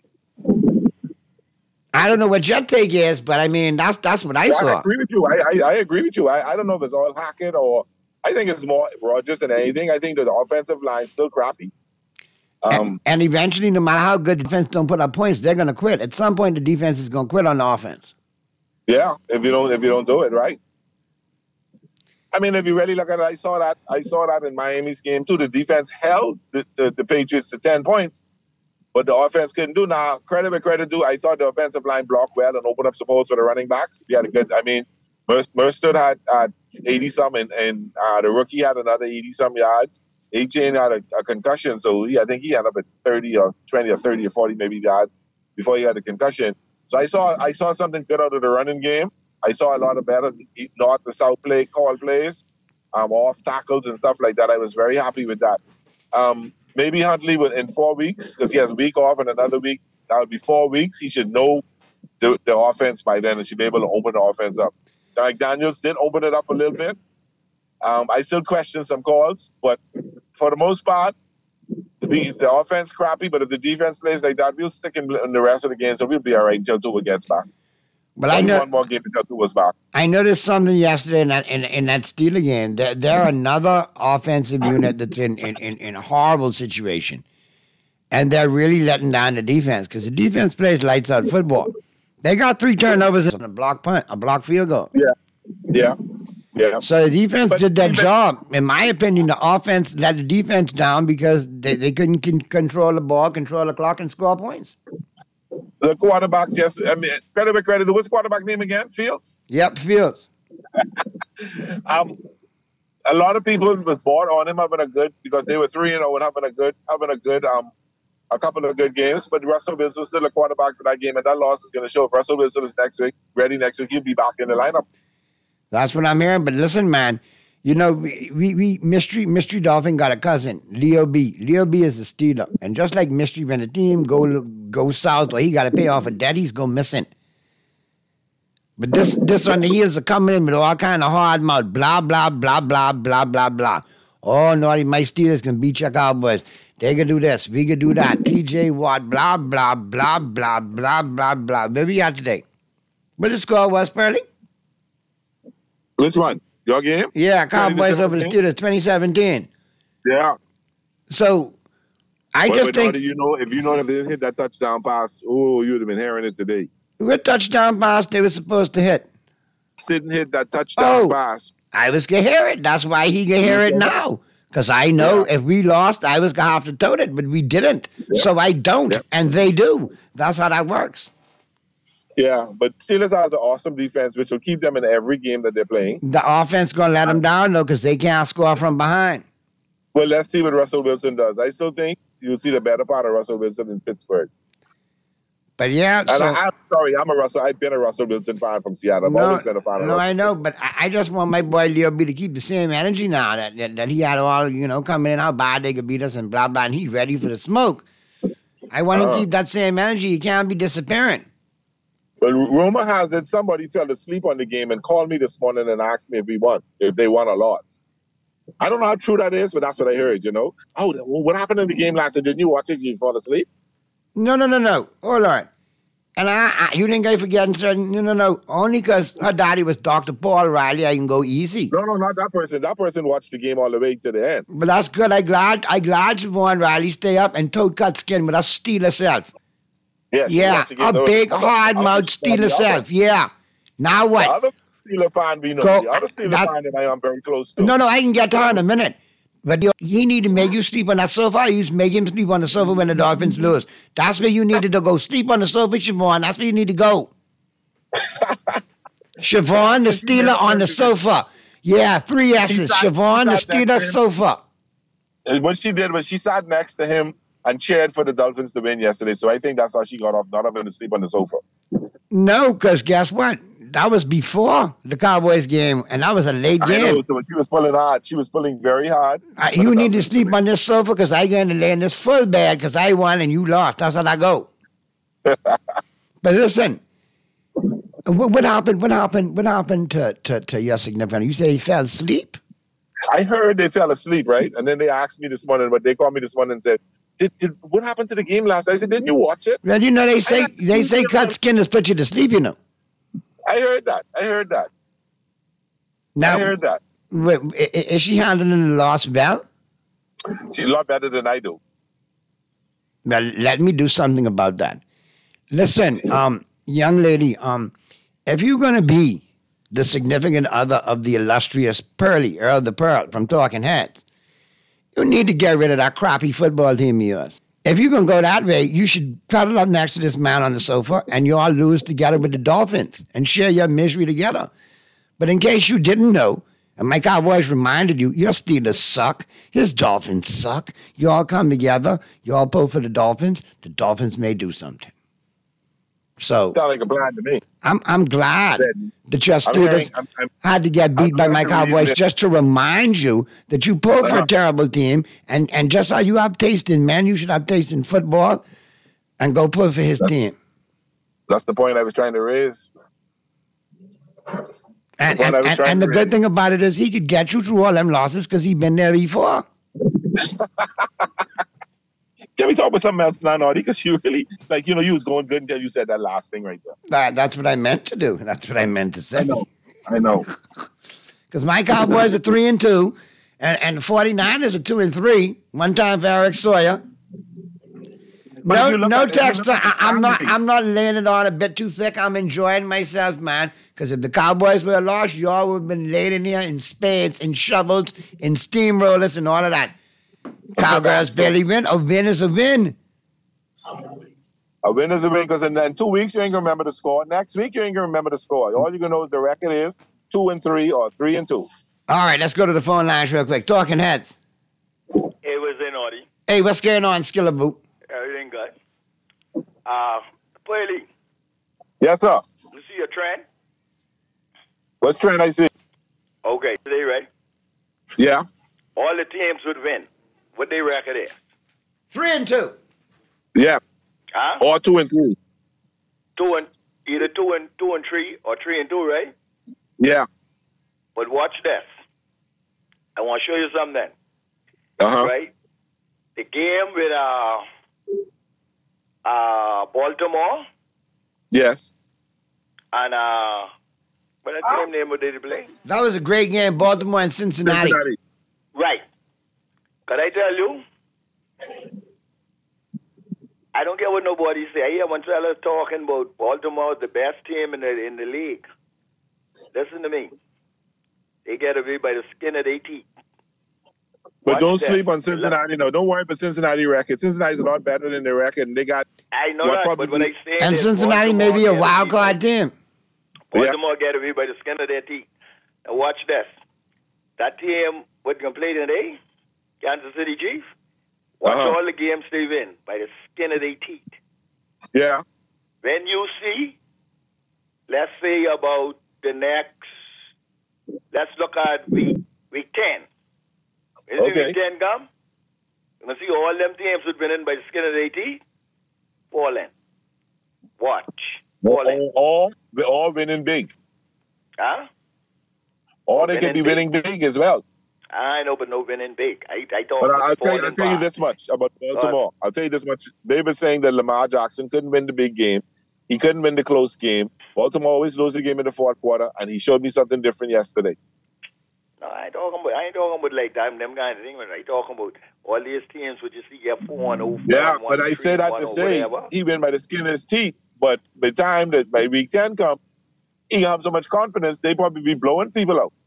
I don't know what your take is, but I mean, that's that's what I yeah, saw. I agree with you. I, I, I agree with you. I, I don't know if it's all Hackett or I think it's more Rodgers than anything. I think that the offensive line's still crappy. Um, and, and eventually, no matter how good the defense don't put up points, they're going to quit. At some point, the defense is going to quit on the offense. Yeah, if you don't if you don't do it right. I mean, if you really look at it, I saw that. I saw that in Miami's game too. The defense held the, the, the Patriots to ten points, but the offense couldn't do. Now, credit where credit due. I thought the offensive line blocked well and opened up some holes for the running backs. We had a good. I mean, Mostert had, had eighty some, and, and uh, the rookie had another eighty some yards. Etienne had a, a concussion, so he, I think he ended up at thirty or twenty or thirty or forty maybe yards before he had a concussion. So I saw I saw something good out of the running game. I saw a lot of better north to south play call plays, um, off tackles and stuff like that. I was very happy with that. Um, maybe Huntley would in four weeks because he has a week off and another week. That would be four weeks. He should know the, the offense by then and should be able to open the offense up. Like Daniels did open it up a little bit. Um, I still question some calls, but for the most part, the, the offense crappy. But if the defense plays like that, we'll stick in, in the rest of the game, so we'll be all right until Tua gets back. But I know one more game until Tua was back. I noticed something yesterday in that in, in that Steeler game. They're, they're another offensive unit that's in, in, in, in a horrible situation, and they're really letting down the defense because the defense plays lights out football. They got three turnovers and a block punt, a block field goal. Yeah, yeah, yeah. So the defense but did their defense, job. In my opinion, the offense let the defense down because they, they couldn't con- control the ball, control the clock, and score points. The quarterback just, I mean, credit where credit. What's quarterback name again? Fields? Yep, Fields. um, A lot of people was bought on him having a good because they were three and zero and having a good having a good um a couple of good games. But Russell Wilson's still a quarterback for that game, and that loss is going to show. If Russell Wilson is next week ready next week, he'll be back in the lineup. That's what I'm hearing. But listen, man, you know we we, we mystery mystery Dolphin got a cousin, Leo B. Leo B is a Steeler, and just like mystery when a team go go south or he got to pay off a debt, he's go missing. But this this on the heels of coming in with all kind of hard mouth, blah, blah, blah, blah, blah, blah, blah. Oh, naughty, my Steelers can beat your Cowboys. They can do this, we can do that. T J Watt, blah, blah, blah, blah, blah, blah, blah. Where we at today? What the score was, Pearly? Which one? Your game? Yeah, Cowboys over the Steelers, twenty seventeen. Yeah. So, I but, just but think... Naughty, you know, if you know if they didn't hit that touchdown pass, oh, you would have been hearing it today. What touchdown pass they were supposed to hit? Didn't hit that touchdown oh, pass. I was going to hear it. That's why he can hear it now. Because I know yeah. if we lost, I was going to have to tote it, but we didn't. Yeah. So I don't, yeah. and they do. That's how that works. Yeah, but Steelers has an awesome defense, which will keep them in every game that they're playing. The offense going to let them down, though, because they can't score from behind. Well, let's see what Russell Wilson does. I still think you'll see the better part of Russell Wilson in Pittsburgh. But yeah, and so, I, I'm sorry, I'm a Russell. I've been a Russell Wilson fan from Seattle. I've no, always been a fan of no, Russell I know, Wilson. but I, I just want my boy Leo B to keep the same energy now that, that that he had all, you know, coming in how bad they could beat us and blah blah, and he's ready for the smoke. I want uh, to keep that same energy. He can't be disappearing. But rumor has it somebody fell asleep on the game and called me this morning and asked me if we won, if they won or lost. I don't know how true that is, but that's what I heard. You know, oh, what happened in the game last night? Didn't you watch it? Did you fall asleep? No, no, no, no. Hold on. And I, I, you didn't get forgetting certain, no, no, no. Only because her daddy was Doctor Paul Riley, I can go easy. No, no, not that person. That person watched the game all the way to the end. But that's good. I glad, I glad Siobhan Riley stay up and toad cut skin with us Steeler self. Yeah, yeah, a those. big hard mouth Steeler self. Yeah. Now what? The other Steeler fan we know. Go, the other Steeler that, fan that I am very close to. No, no, I can get to her in a minute. But you, he need to make you sleep on that sofa. You make him sleep on the sofa when the Dolphins lose. That's where you needed to go. Sleep on the sofa, Siobhan. That's where you need to go. Siobhan, the Steeler on the sofa. Yeah, three S's. Sat, Siobhan, the Steeler sofa. And what she did was she sat next to him and cheered for the Dolphins to win yesterday. So I think that's how she got off, not having to sleep on the sofa. No, because guess what? That was before the Cowboys game, and that was a late I game. Know, so she was pulling hard. She was pulling very hard. Uh, you need to sleep on this sofa because I going to lay in this full bed because I won and you lost. That's how I go. But listen, what, what happened? What happened? What happened to, to, to your significant other? You said he fell asleep? I heard they fell asleep, right? And then they asked me this morning, but they called me this morning and said, Did, did what happened to the game last night? I said, didn't you watch it? Well, you know, they say they say cut skin has put you to sleep, you know. I heard that. I heard that. Now, I heard that. Wait, is she handling the loss well? She's a lot better than I do. Well, let me do something about that. Listen, um, young lady, um, if you're going to be the significant other of the illustrious Pearly, Earl the Pearl from Talking Heads, you need to get rid of that crappy football team of yours. If you're going to go that way, you should cuddle up next to this man on the sofa and you all lose together with the Dolphins and share your misery together. But in case you didn't know, and my Cowboys reminded you, your Steelers suck, his Dolphins suck. You all come together, you all pull for the Dolphins, the Dolphins may do something. So sound like a plan to me. I'm I'm glad Then, that your Steelers I'm, I'm, had to get beat I'm by my Cowboys just to remind you that you pulled uh-huh. for a terrible team, and, and just how you have taste in man, you should have taste in football, and go pull for his that's, team. That's the point I was trying to raise. And and, and, and the good thing about it is he could get you through all them losses because he's been there before. Can we talk about something else now, Naughty? Because you really, like, you know, you was going good until you said that last thing right there. That, that's what I meant to do. That's what I meant to say. I know. I know. Because my Cowboys are three and two, and, and the forty-niners are two and three. One time for Eric Sawyer. No, no text. I, I'm not. I'm not laying it on a bit too thick. I'm enjoying myself, man. Because if the Cowboys were lost, y'all would have been laid in here in spades, in shovels, in steamrollers, and all of that. Cowgirls barely win. A win is a win. A win is a win because in, in two weeks you ain't gonna remember the score. Next week you ain't gonna remember the score. All you gonna know is the record is two and three or three and two. All right, let's go to the phone lines real quick. Talking Heads. Hey, what's in, Audie? Hey, what's going on, Skillaboo? Everything good. Uh, Pearly, Yes, sir. you see a trend? What trend I see? Okay, today, right? Yeah. All the teams would win. What they record is? Three and two. Yeah. Huh? Or two and three. Two and either two and two and three or three and two, right? Yeah. But watch this. I want to show you something. Uh-huh. Right? The game with uh uh Baltimore Yes. and uh what that team name did they play? That was a great game, Baltimore and Cincinnati. Cincinnati. Right. Can I tell you? I don't care what nobody say. I hear one fellas talking about Baltimore, the best team in the in the league. Listen to me. They get away by the skin of their teeth. But Watch don't that. sleep on Cincinnati. No, don't worry about Cincinnati record. Cincinnati's a lot better than their record, and they got. I know what that, probably, but what I say And is Cincinnati may be a wild card team. Baltimore get away by the skin of their teeth. And watch this. That team, what can play today, Kansas City Chiefs, watch Uh-huh. all the games they win by the skin of their teeth. Yeah. When you see, let's say about the next, let's look at week, week ten. When the Okay. week ten come, you can see all them teams would win in by the skin of their teeth, falling. Watch. All, all, they're all winning big. Huh? Or they could be winning big as well. I know, but no winning big. I, I thought But it was I'll tell, you, I'll falling tell you back. this much about Baltimore. I'll tell you this much. They were saying that Lamar Jackson couldn't win the big game. He couldn't win the close game. Baltimore always loses the game in the fourth quarter, and he showed me something different yesterday. No, I ain't talking about. I ain't talking about like them, them kind of thing. I talking about all these teams which you see get four and oh, Yeah, four and but one, I three say and that one to or say whatever. he win by the skin of his teeth. But by the time that by week ten come, he have so much confidence, they probably be blowing people out.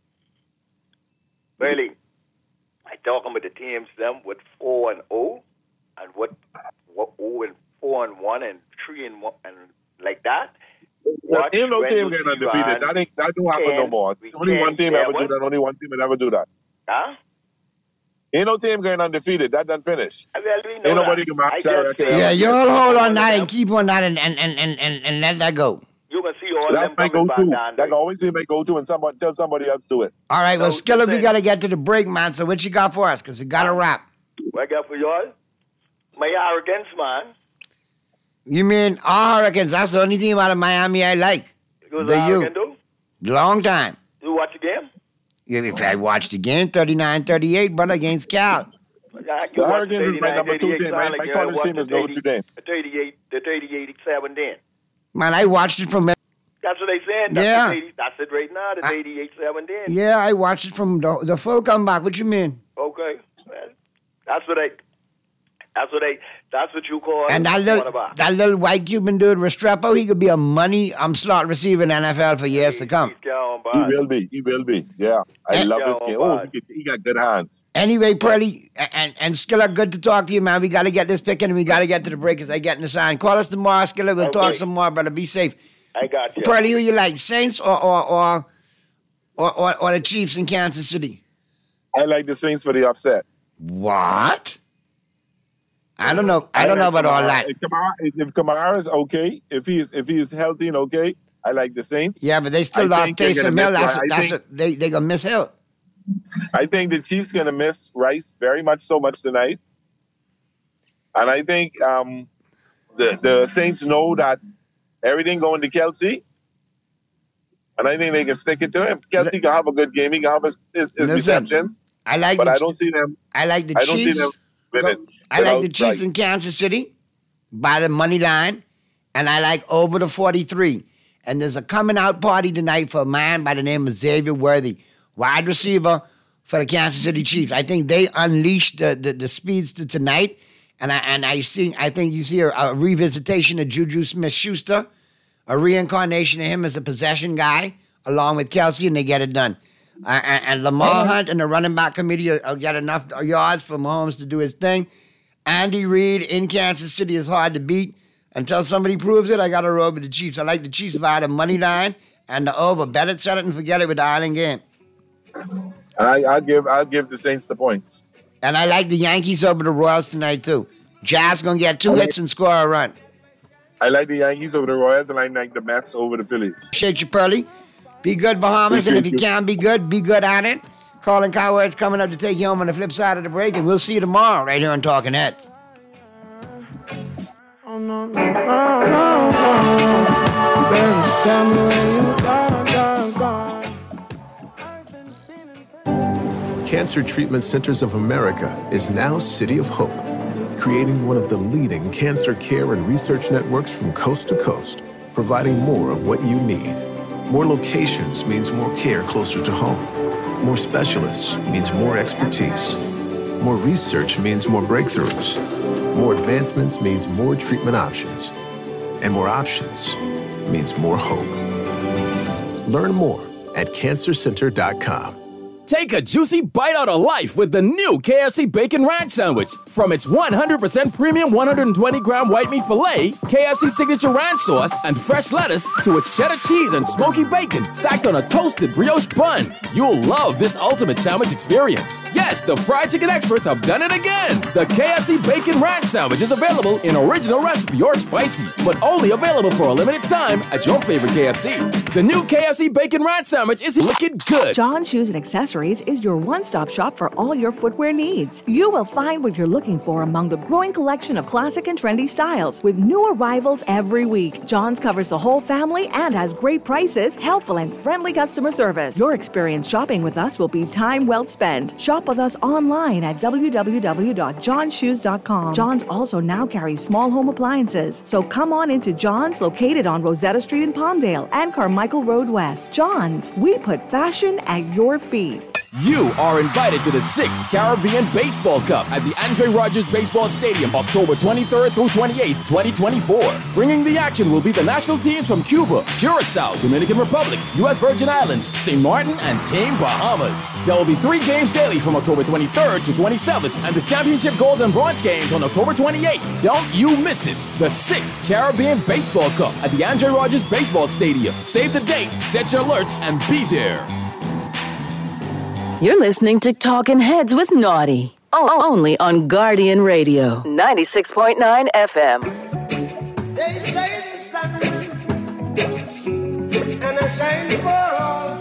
Really, I talking about the teams them with four and oh, and what what oh and four and one and three and one and like that. Watch Ain't no when team you getting see undefeated. Van That ain't that don't happen no ten, more. we Only ten, one team ever do seven. that. Only one team will ever do that. Huh? Ain't no team getting undefeated. That done finished. Well, we know Ain't nobody that. can match I that just record. say- Yeah, y'all hold on that and keep on that and, and, and, and, and, and let that go. You can see all That's them my coming back go-to. down. That can always be my go-to, and somebody tell somebody else do it. All right, well, So, Skillet, we listen. got to get to the break, man. So what you got for us? Because we got to wrap. What I got for y'all? My arrogance, man. You mean our Hurricanes? That's the only team out of Miami I like. It was The arrogant, U. though. Long time. You watch the game? Yeah, if I watched the game, thirty-nine thirty-eight, brother, against Cal. Yeah, The Hurricanes is my number two team. My, my college team is Notre Dame. The thirty-eight, the thirty-eight, seven then. Man, I watched it from... That's what they saying. That's, Yeah. the eighty, that's it right now, the eighty-eight, seven then. Yeah, I watched it from the, the full comeback. What you mean? Okay. Well, that's what I, that's what I, that's what you call And that little, quarterback. that little white Cuban dude, Restrepo, he could be a money um, slot receiver in the N F L for years to come. He will be. He will be. Yeah. I And- love this Yeah, game. oh, Oh, he, he got good hands. Anyway, Pearly, and, and Skillet, good to talk to you, man. We got to get this picking and we got to get to the break as I get in the sign. Call us tomorrow, Skillet. We'll talk Okay. some more, brother. Be safe. I got you. Pearly, who you like, Saints or or or, or, or, or the Chiefs in Kansas City? I like the Saints for the upset. What? I don't know. I don't know like about all Kamara. that. If Kamara, if Kamara is okay, if he is if he is healthy and okay, I like the Saints. Yeah, but they still I lost think they're Taysom gonna Hill. miss- That's, I that's think- a, they they gonna miss Hill. I think the Chiefs gonna miss Rice very much so much tonight, and I think um, the the Saints know that everything going to Kelsey, and I think they can stick it to him. Kelsey can have a good game. He can have his, his, his Listen, receptions, I like. but the, I don't see them. I like the I don't see Chiefs. them winning. I like the without Chiefs Rice. in Kansas City by the money line, and I like over the forty-three. And there's a coming out party tonight for a man by the name of Xavier Worthy, wide receiver for the Kansas City Chiefs. I think they unleashed the the, the speedster tonight, and I and I see I think you see a, a revisitation of Juju Smith-Schuster, a reincarnation of him as a possession guy, along with Kelsey, and they get it done. Uh, and, and Lamar Hunt and the running back committee will, will get enough yards for Mahomes to do his thing. Andy Reid in Kansas City is hard to beat. Until somebody proves it, I got to roll with the Chiefs. I like the Chiefs via the money line and the over. Bet it, set it, and forget it with the Island game. I I give I give the Saints the points. And I like the Yankees over the Royals tonight too. Jazz gonna get two hits and score a run. I like the Yankees over the Royals, and I like the Mets over the Phillies. Appreciate you, Pearly. Be good, Bahamas, Appreciate and if you, you can be good, be good at it. Colin Cowherd's coming up to take you home on the flip side of the break, and we'll see you tomorrow right here on Talking Heads. Oh, no, no, no, no, no. Baby, tell me where you gone, gone, gone. Cancer Treatment Centers of America is now City of Hope, creating one of the leading cancer care and research networks from coast to coast, providing more of what you need. More locations means more care closer to home. More specialists means more expertise. More research means more breakthroughs. More advancements means more treatment options. And more options means more hope. Learn more at cancer center dot com. Take a juicy bite out of life with the new K F C Bacon Ranch Sandwich. From its one hundred percent premium one hundred twenty gram white meat filet, K F C signature ranch sauce, and fresh lettuce, to its cheddar cheese and smoky bacon stacked on a toasted brioche bun. You'll love this ultimate sandwich experience. Yes, the fried chicken experts have done it again. The K F C Bacon Ranch Sandwich is available in original recipe or spicy, but only available for a limited time at your favorite K F C. The new K F C Bacon Ranch Sandwich is looking good. John Shoes and Accessories is your one-stop shop for all your footwear needs. You will find what you're looking for among the growing collection of classic and trendy styles with new arrivals every week. John's covers the whole family and has great prices, helpful and friendly customer service. Your experience shopping with us will be time well spent. Shop with us online at w w w dot john shoes dot com. John's also now carries small home appliances, so come on into John's, located on Rosetta Street in Palmdale and Carmichael Road West. John's, we put fashion at your feet. You are invited to the sixth Caribbean Baseball Cup at the Andre Rogers Baseball Stadium, October twenty-third through twenty-eighth, twenty twenty-four. Bringing the action will be the national teams from Cuba, Curacao, Dominican Republic, U S Virgin Islands, Saint Martin, and Team Bahamas. There will be three games daily from October twenty-third to twenty-seventh, and the championship gold and bronze games on October twenty-eighth. Don't you miss it. The sixth Caribbean Baseball Cup at the Andre Rogers Baseball Stadium. Save the date, set your alerts, and be there. You're listening to Talking Heads with Naughty. Oh, only on Guardian Radio, ninety-six point nine F M. They say the sun and I shine for all.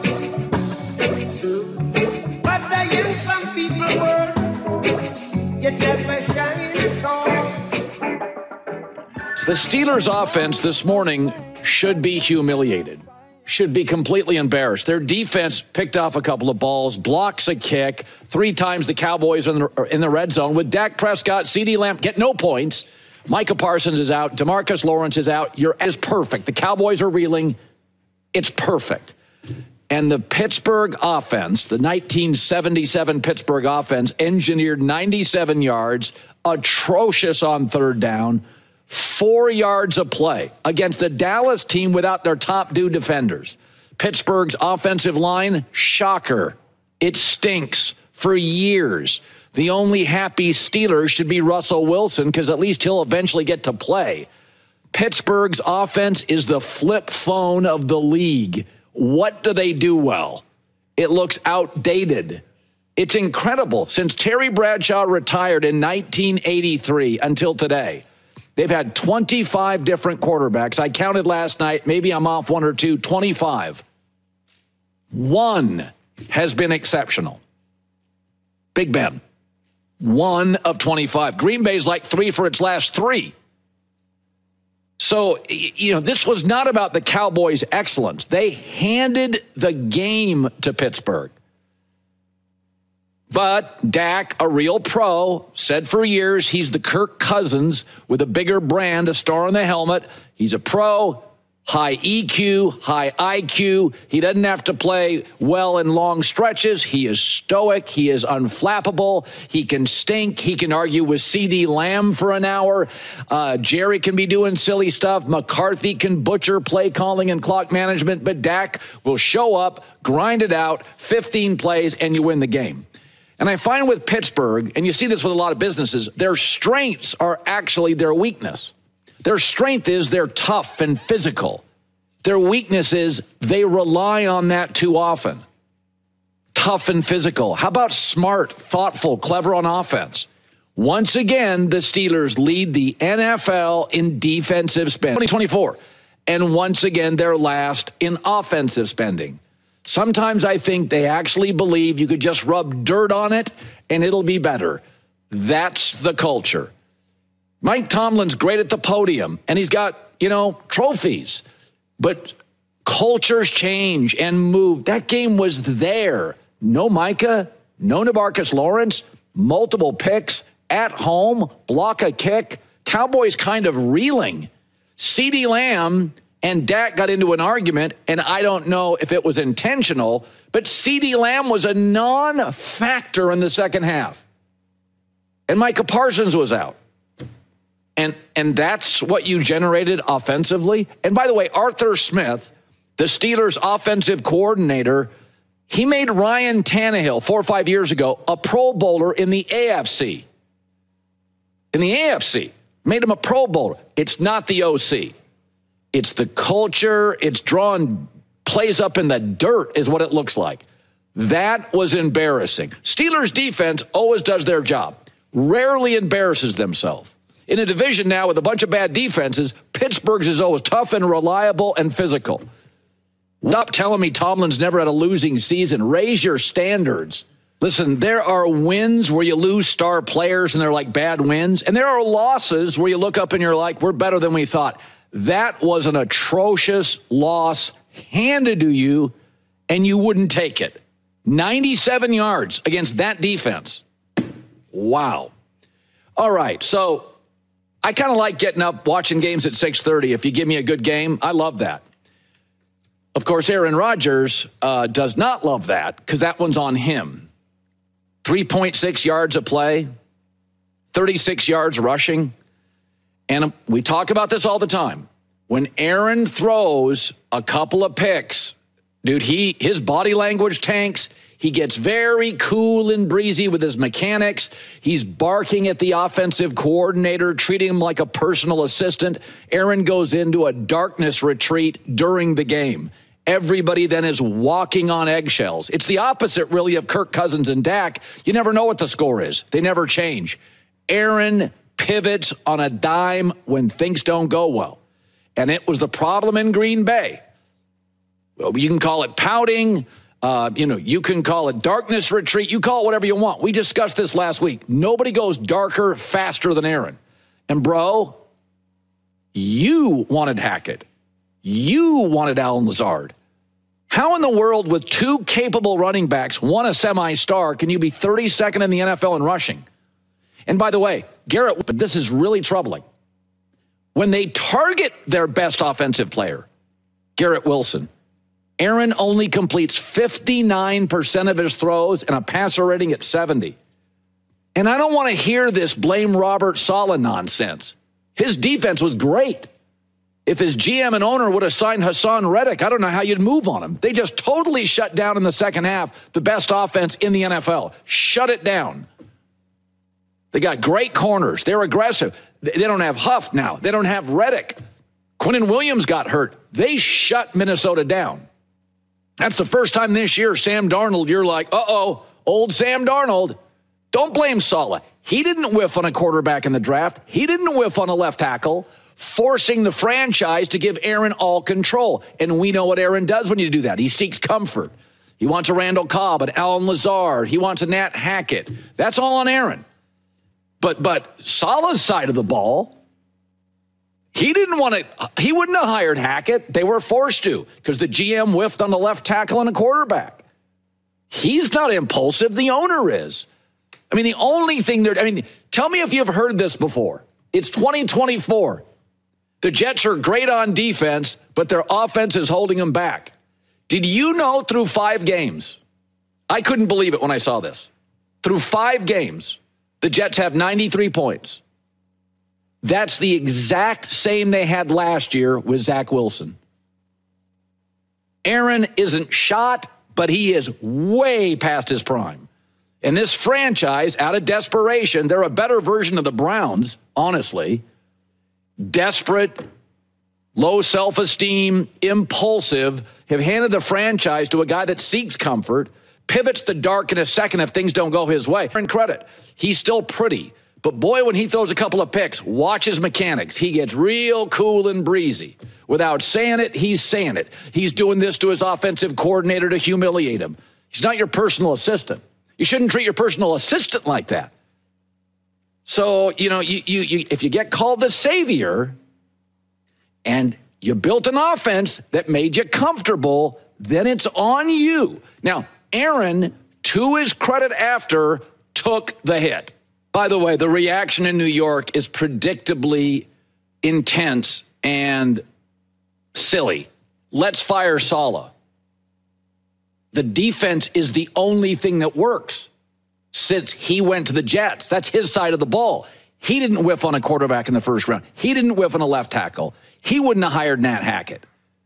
But I am some people world, yet never shine at all. The Steelers' offense this morning should be humiliated. Should be completely embarrassed. Their defense picked off a couple of balls, blocks a kick, three times the Cowboys in the, in the red zone. With Dak Prescott, CeeDee Lamb get no points. Micah Parsons is out. DeMarcus Lawrence is out. Your is perfect. The Cowboys are reeling. It's perfect. And the Pittsburgh offense, the nineteen seventy-seven Pittsburgh offense, engineered ninety-seven yards, atrocious on third down, four yards of play against the Dallas team without their top two defenders. Pittsburgh's offensive line, shocker. It stinks for years. The only happy Steelers should be Russell Wilson, because at least he'll eventually get to play. Pittsburgh's offense is the flip phone of the league. What do they do well? It looks outdated. It's incredible. Since Terry Bradshaw retired in nineteen eighty-three until today, they've had twenty-five different quarterbacks. I counted last night. Maybe I'm off one or two. twenty-five. One has been exceptional. Big Ben. One of twenty-five. Green Bay's like three for its last three. So, you know, this was not about the Cowboys' excellence. They handed the game to Pittsburgh. But Dak, a real pro, said for years he's the Kirk Cousins with a bigger brand, a star on the helmet. He's a pro, high E Q, high I Q. He doesn't have to play well in long stretches. He is stoic. He is unflappable. He can stink. He can argue with CeeDee Lamb for an hour. Uh, Jerry can be doing silly stuff. McCarthy can butcher play calling and clock management. But Dak will show up, grind it out, fifteen plays, and you win the game. And I find with Pittsburgh, and you see this with a lot of businesses, their strengths are actually their weakness. Their strength is they're tough and physical. Their weakness is they rely on that too often. tough and physical? How about smart, thoughtful, clever on offense? Once again, the Steelers lead the N F L in defensive spending. twenty twenty-four. And once again, they're last in offensive spending. Sometimes I think they actually believe you could just rub dirt on it and it'll be better. That's the culture. Mike Tomlin's great at the podium, and he's got, you know, trophies. But cultures change and move. That game was there. No Micah, no Nabarcus Lawrence, multiple picks, at home, block a kick. Cowboys kind of reeling. CeeDee Lamb and Dak got into an argument, and I don't know if it was intentional, but CeeDee Lamb was a non-factor in the second half. And Micah Parsons was out. And and that's what you generated offensively. And by the way, Arthur Smith, the Steelers' offensive coordinator, he made Ryan Tannehill four or five years ago a Pro Bowler in the A F C. In the A F C. Made him a Pro Bowler. It's not the O C. It's the culture. It's drawing plays up in the dirt is what it looks like. That was embarrassing. Steelers defense always does their job. Rarely embarrasses themselves. In a division now with a bunch of bad defenses, Pittsburgh's is always tough and reliable and physical. Stop telling me Tomlin's never had a losing season. Raise your standards. Listen, there are wins where you lose star players and they're like bad wins. And there are losses where you look up and you're like, we're better than we thought. That was an atrocious loss handed to you, and you wouldn't take it. ninety-seven yards against that defense. Wow. All right, so I kind of like getting up, watching games at six thirty. If you give me a good game, I love that. Of course, Aaron Rodgers uh, does not love that because that one's on him. three point six yards a play, thirty-six yards rushing. And we talk about this all the time. When Aaron throws a couple of picks, dude, he his body language tanks. He gets very cool and breezy with his mechanics. He's barking at the offensive coordinator, treating him like a personal assistant. Aaron goes into a darkness retreat during the game. Everybody then is walking on eggshells. It's the opposite, really, of Kirk Cousins and Dak. You never know what the score is. They never change. Aaron pivots on a dime when things don't go well. And it was the problem in Green Bay. Well, you can call it pouting. Uh, you know, you can call it darkness retreat. You call it whatever you want. We discussed this last week. Nobody goes darker faster than Aaron. And, bro, you wanted Hackett. You wanted Allen Lazard. How in the world, with two capable running backs, one a semi-star, can you be thirty-second in the N F L in rushing? And by the way, Garrett, but this is really troubling. When they target their best offensive player, Garrett Wilson, Aaron only completes fifty-nine percent of his throws and a passer rating at seventy. And I don't want to hear this blame Robert Saleh nonsense. His defense was great. If his G M and owner would have signed Hassan Reddick, I don't know how you'd move on him. They just totally shut down in the second half the best offense in the N F L. Shut it down. They got great corners. They're aggressive. They don't have Huff now. They don't have Reddick. Quinnen Williams got hurt. They shut Minnesota down. That's the first time this year, Sam Darnold, you're like, uh-oh, old Sam Darnold. Don't blame Saleh. He didn't whiff on a quarterback in the draft. He didn't whiff on a left tackle, forcing the franchise to give Aaron all control. And we know what Aaron does when you do that. He seeks comfort. He wants a Randall Cobb, an Allen Lazard. He wants a Nat Hackett. That's all on Aaron. But but Saleh's side of the ball, he didn't want to, he wouldn't have hired Hackett. They were forced to because the G M whiffed on the left tackle and a quarterback. He's not impulsive. The owner is. I mean, the only thing they're, I mean, tell me if you've heard this before. It's twenty twenty-four. The Jets are great on defense, but their offense is holding them back. Did you know through five games, I couldn't believe it when I saw this. Through five games, the Jets have ninety-three points. That's the exact same they had last year with Zach Wilson. Aaron isn't shot, but he is way past his prime. And this franchise, out of desperation, they're a better version of the Browns, honestly. Desperate, low self-esteem, impulsive, have handed the franchise to a guy that seeks comfort, pivots the dark in a second if things don't go his way. And credit, he's still pretty. But boy, when he throws a couple of picks, watch his mechanics. He gets real cool and breezy. Without saying it, he's saying it. He's doing this to his offensive coordinator to humiliate him. He's not your personal assistant. You shouldn't treat your personal assistant like that. So, you know, you, you, you if you get called the savior and you built an offense that made you comfortable, then it's on you. Now, Aaron, to his credit after, took the hit. By the way, the reaction in New York is predictably intense and silly. Let's fire Saleh. The defense is the only thing that works since he went to the Jets. That's his side of the ball. He didn't whiff on a quarterback in the first round. He didn't whiff on a left tackle. He wouldn't have hired Nat Hackett.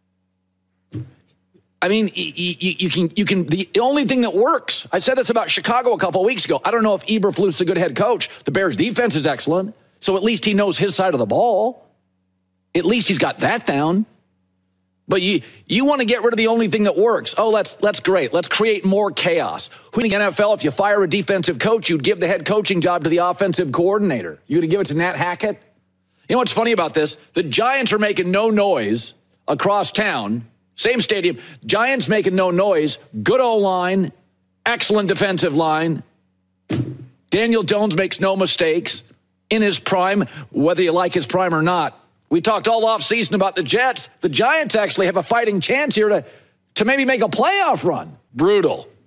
I mean, you, you, you can, you can, the only thing that works. I said this about Chicago a couple of weeks ago. I don't know if Eberflus is a good head coach. The Bears defense is excellent. So at least he knows his side of the ball. At least he's got that down. But you, you want to get rid of the only thing that works. Oh, that's, that's great. Let's create more chaos. Who in the N F L, if you fire a defensive coach, you'd give the head coaching job to the offensive coordinator. You're going to give it to Nat Hackett? You know what's funny about this? The Giants are making no noise across town. Same stadium. Giants making no noise. Good O-line. Excellent defensive line. Daniel Jones makes no mistakes in his prime, whether you like his prime or not. We talked all offseason about the Jets. The Giants actually have a fighting chance here to, to maybe make a playoff run. Brutal.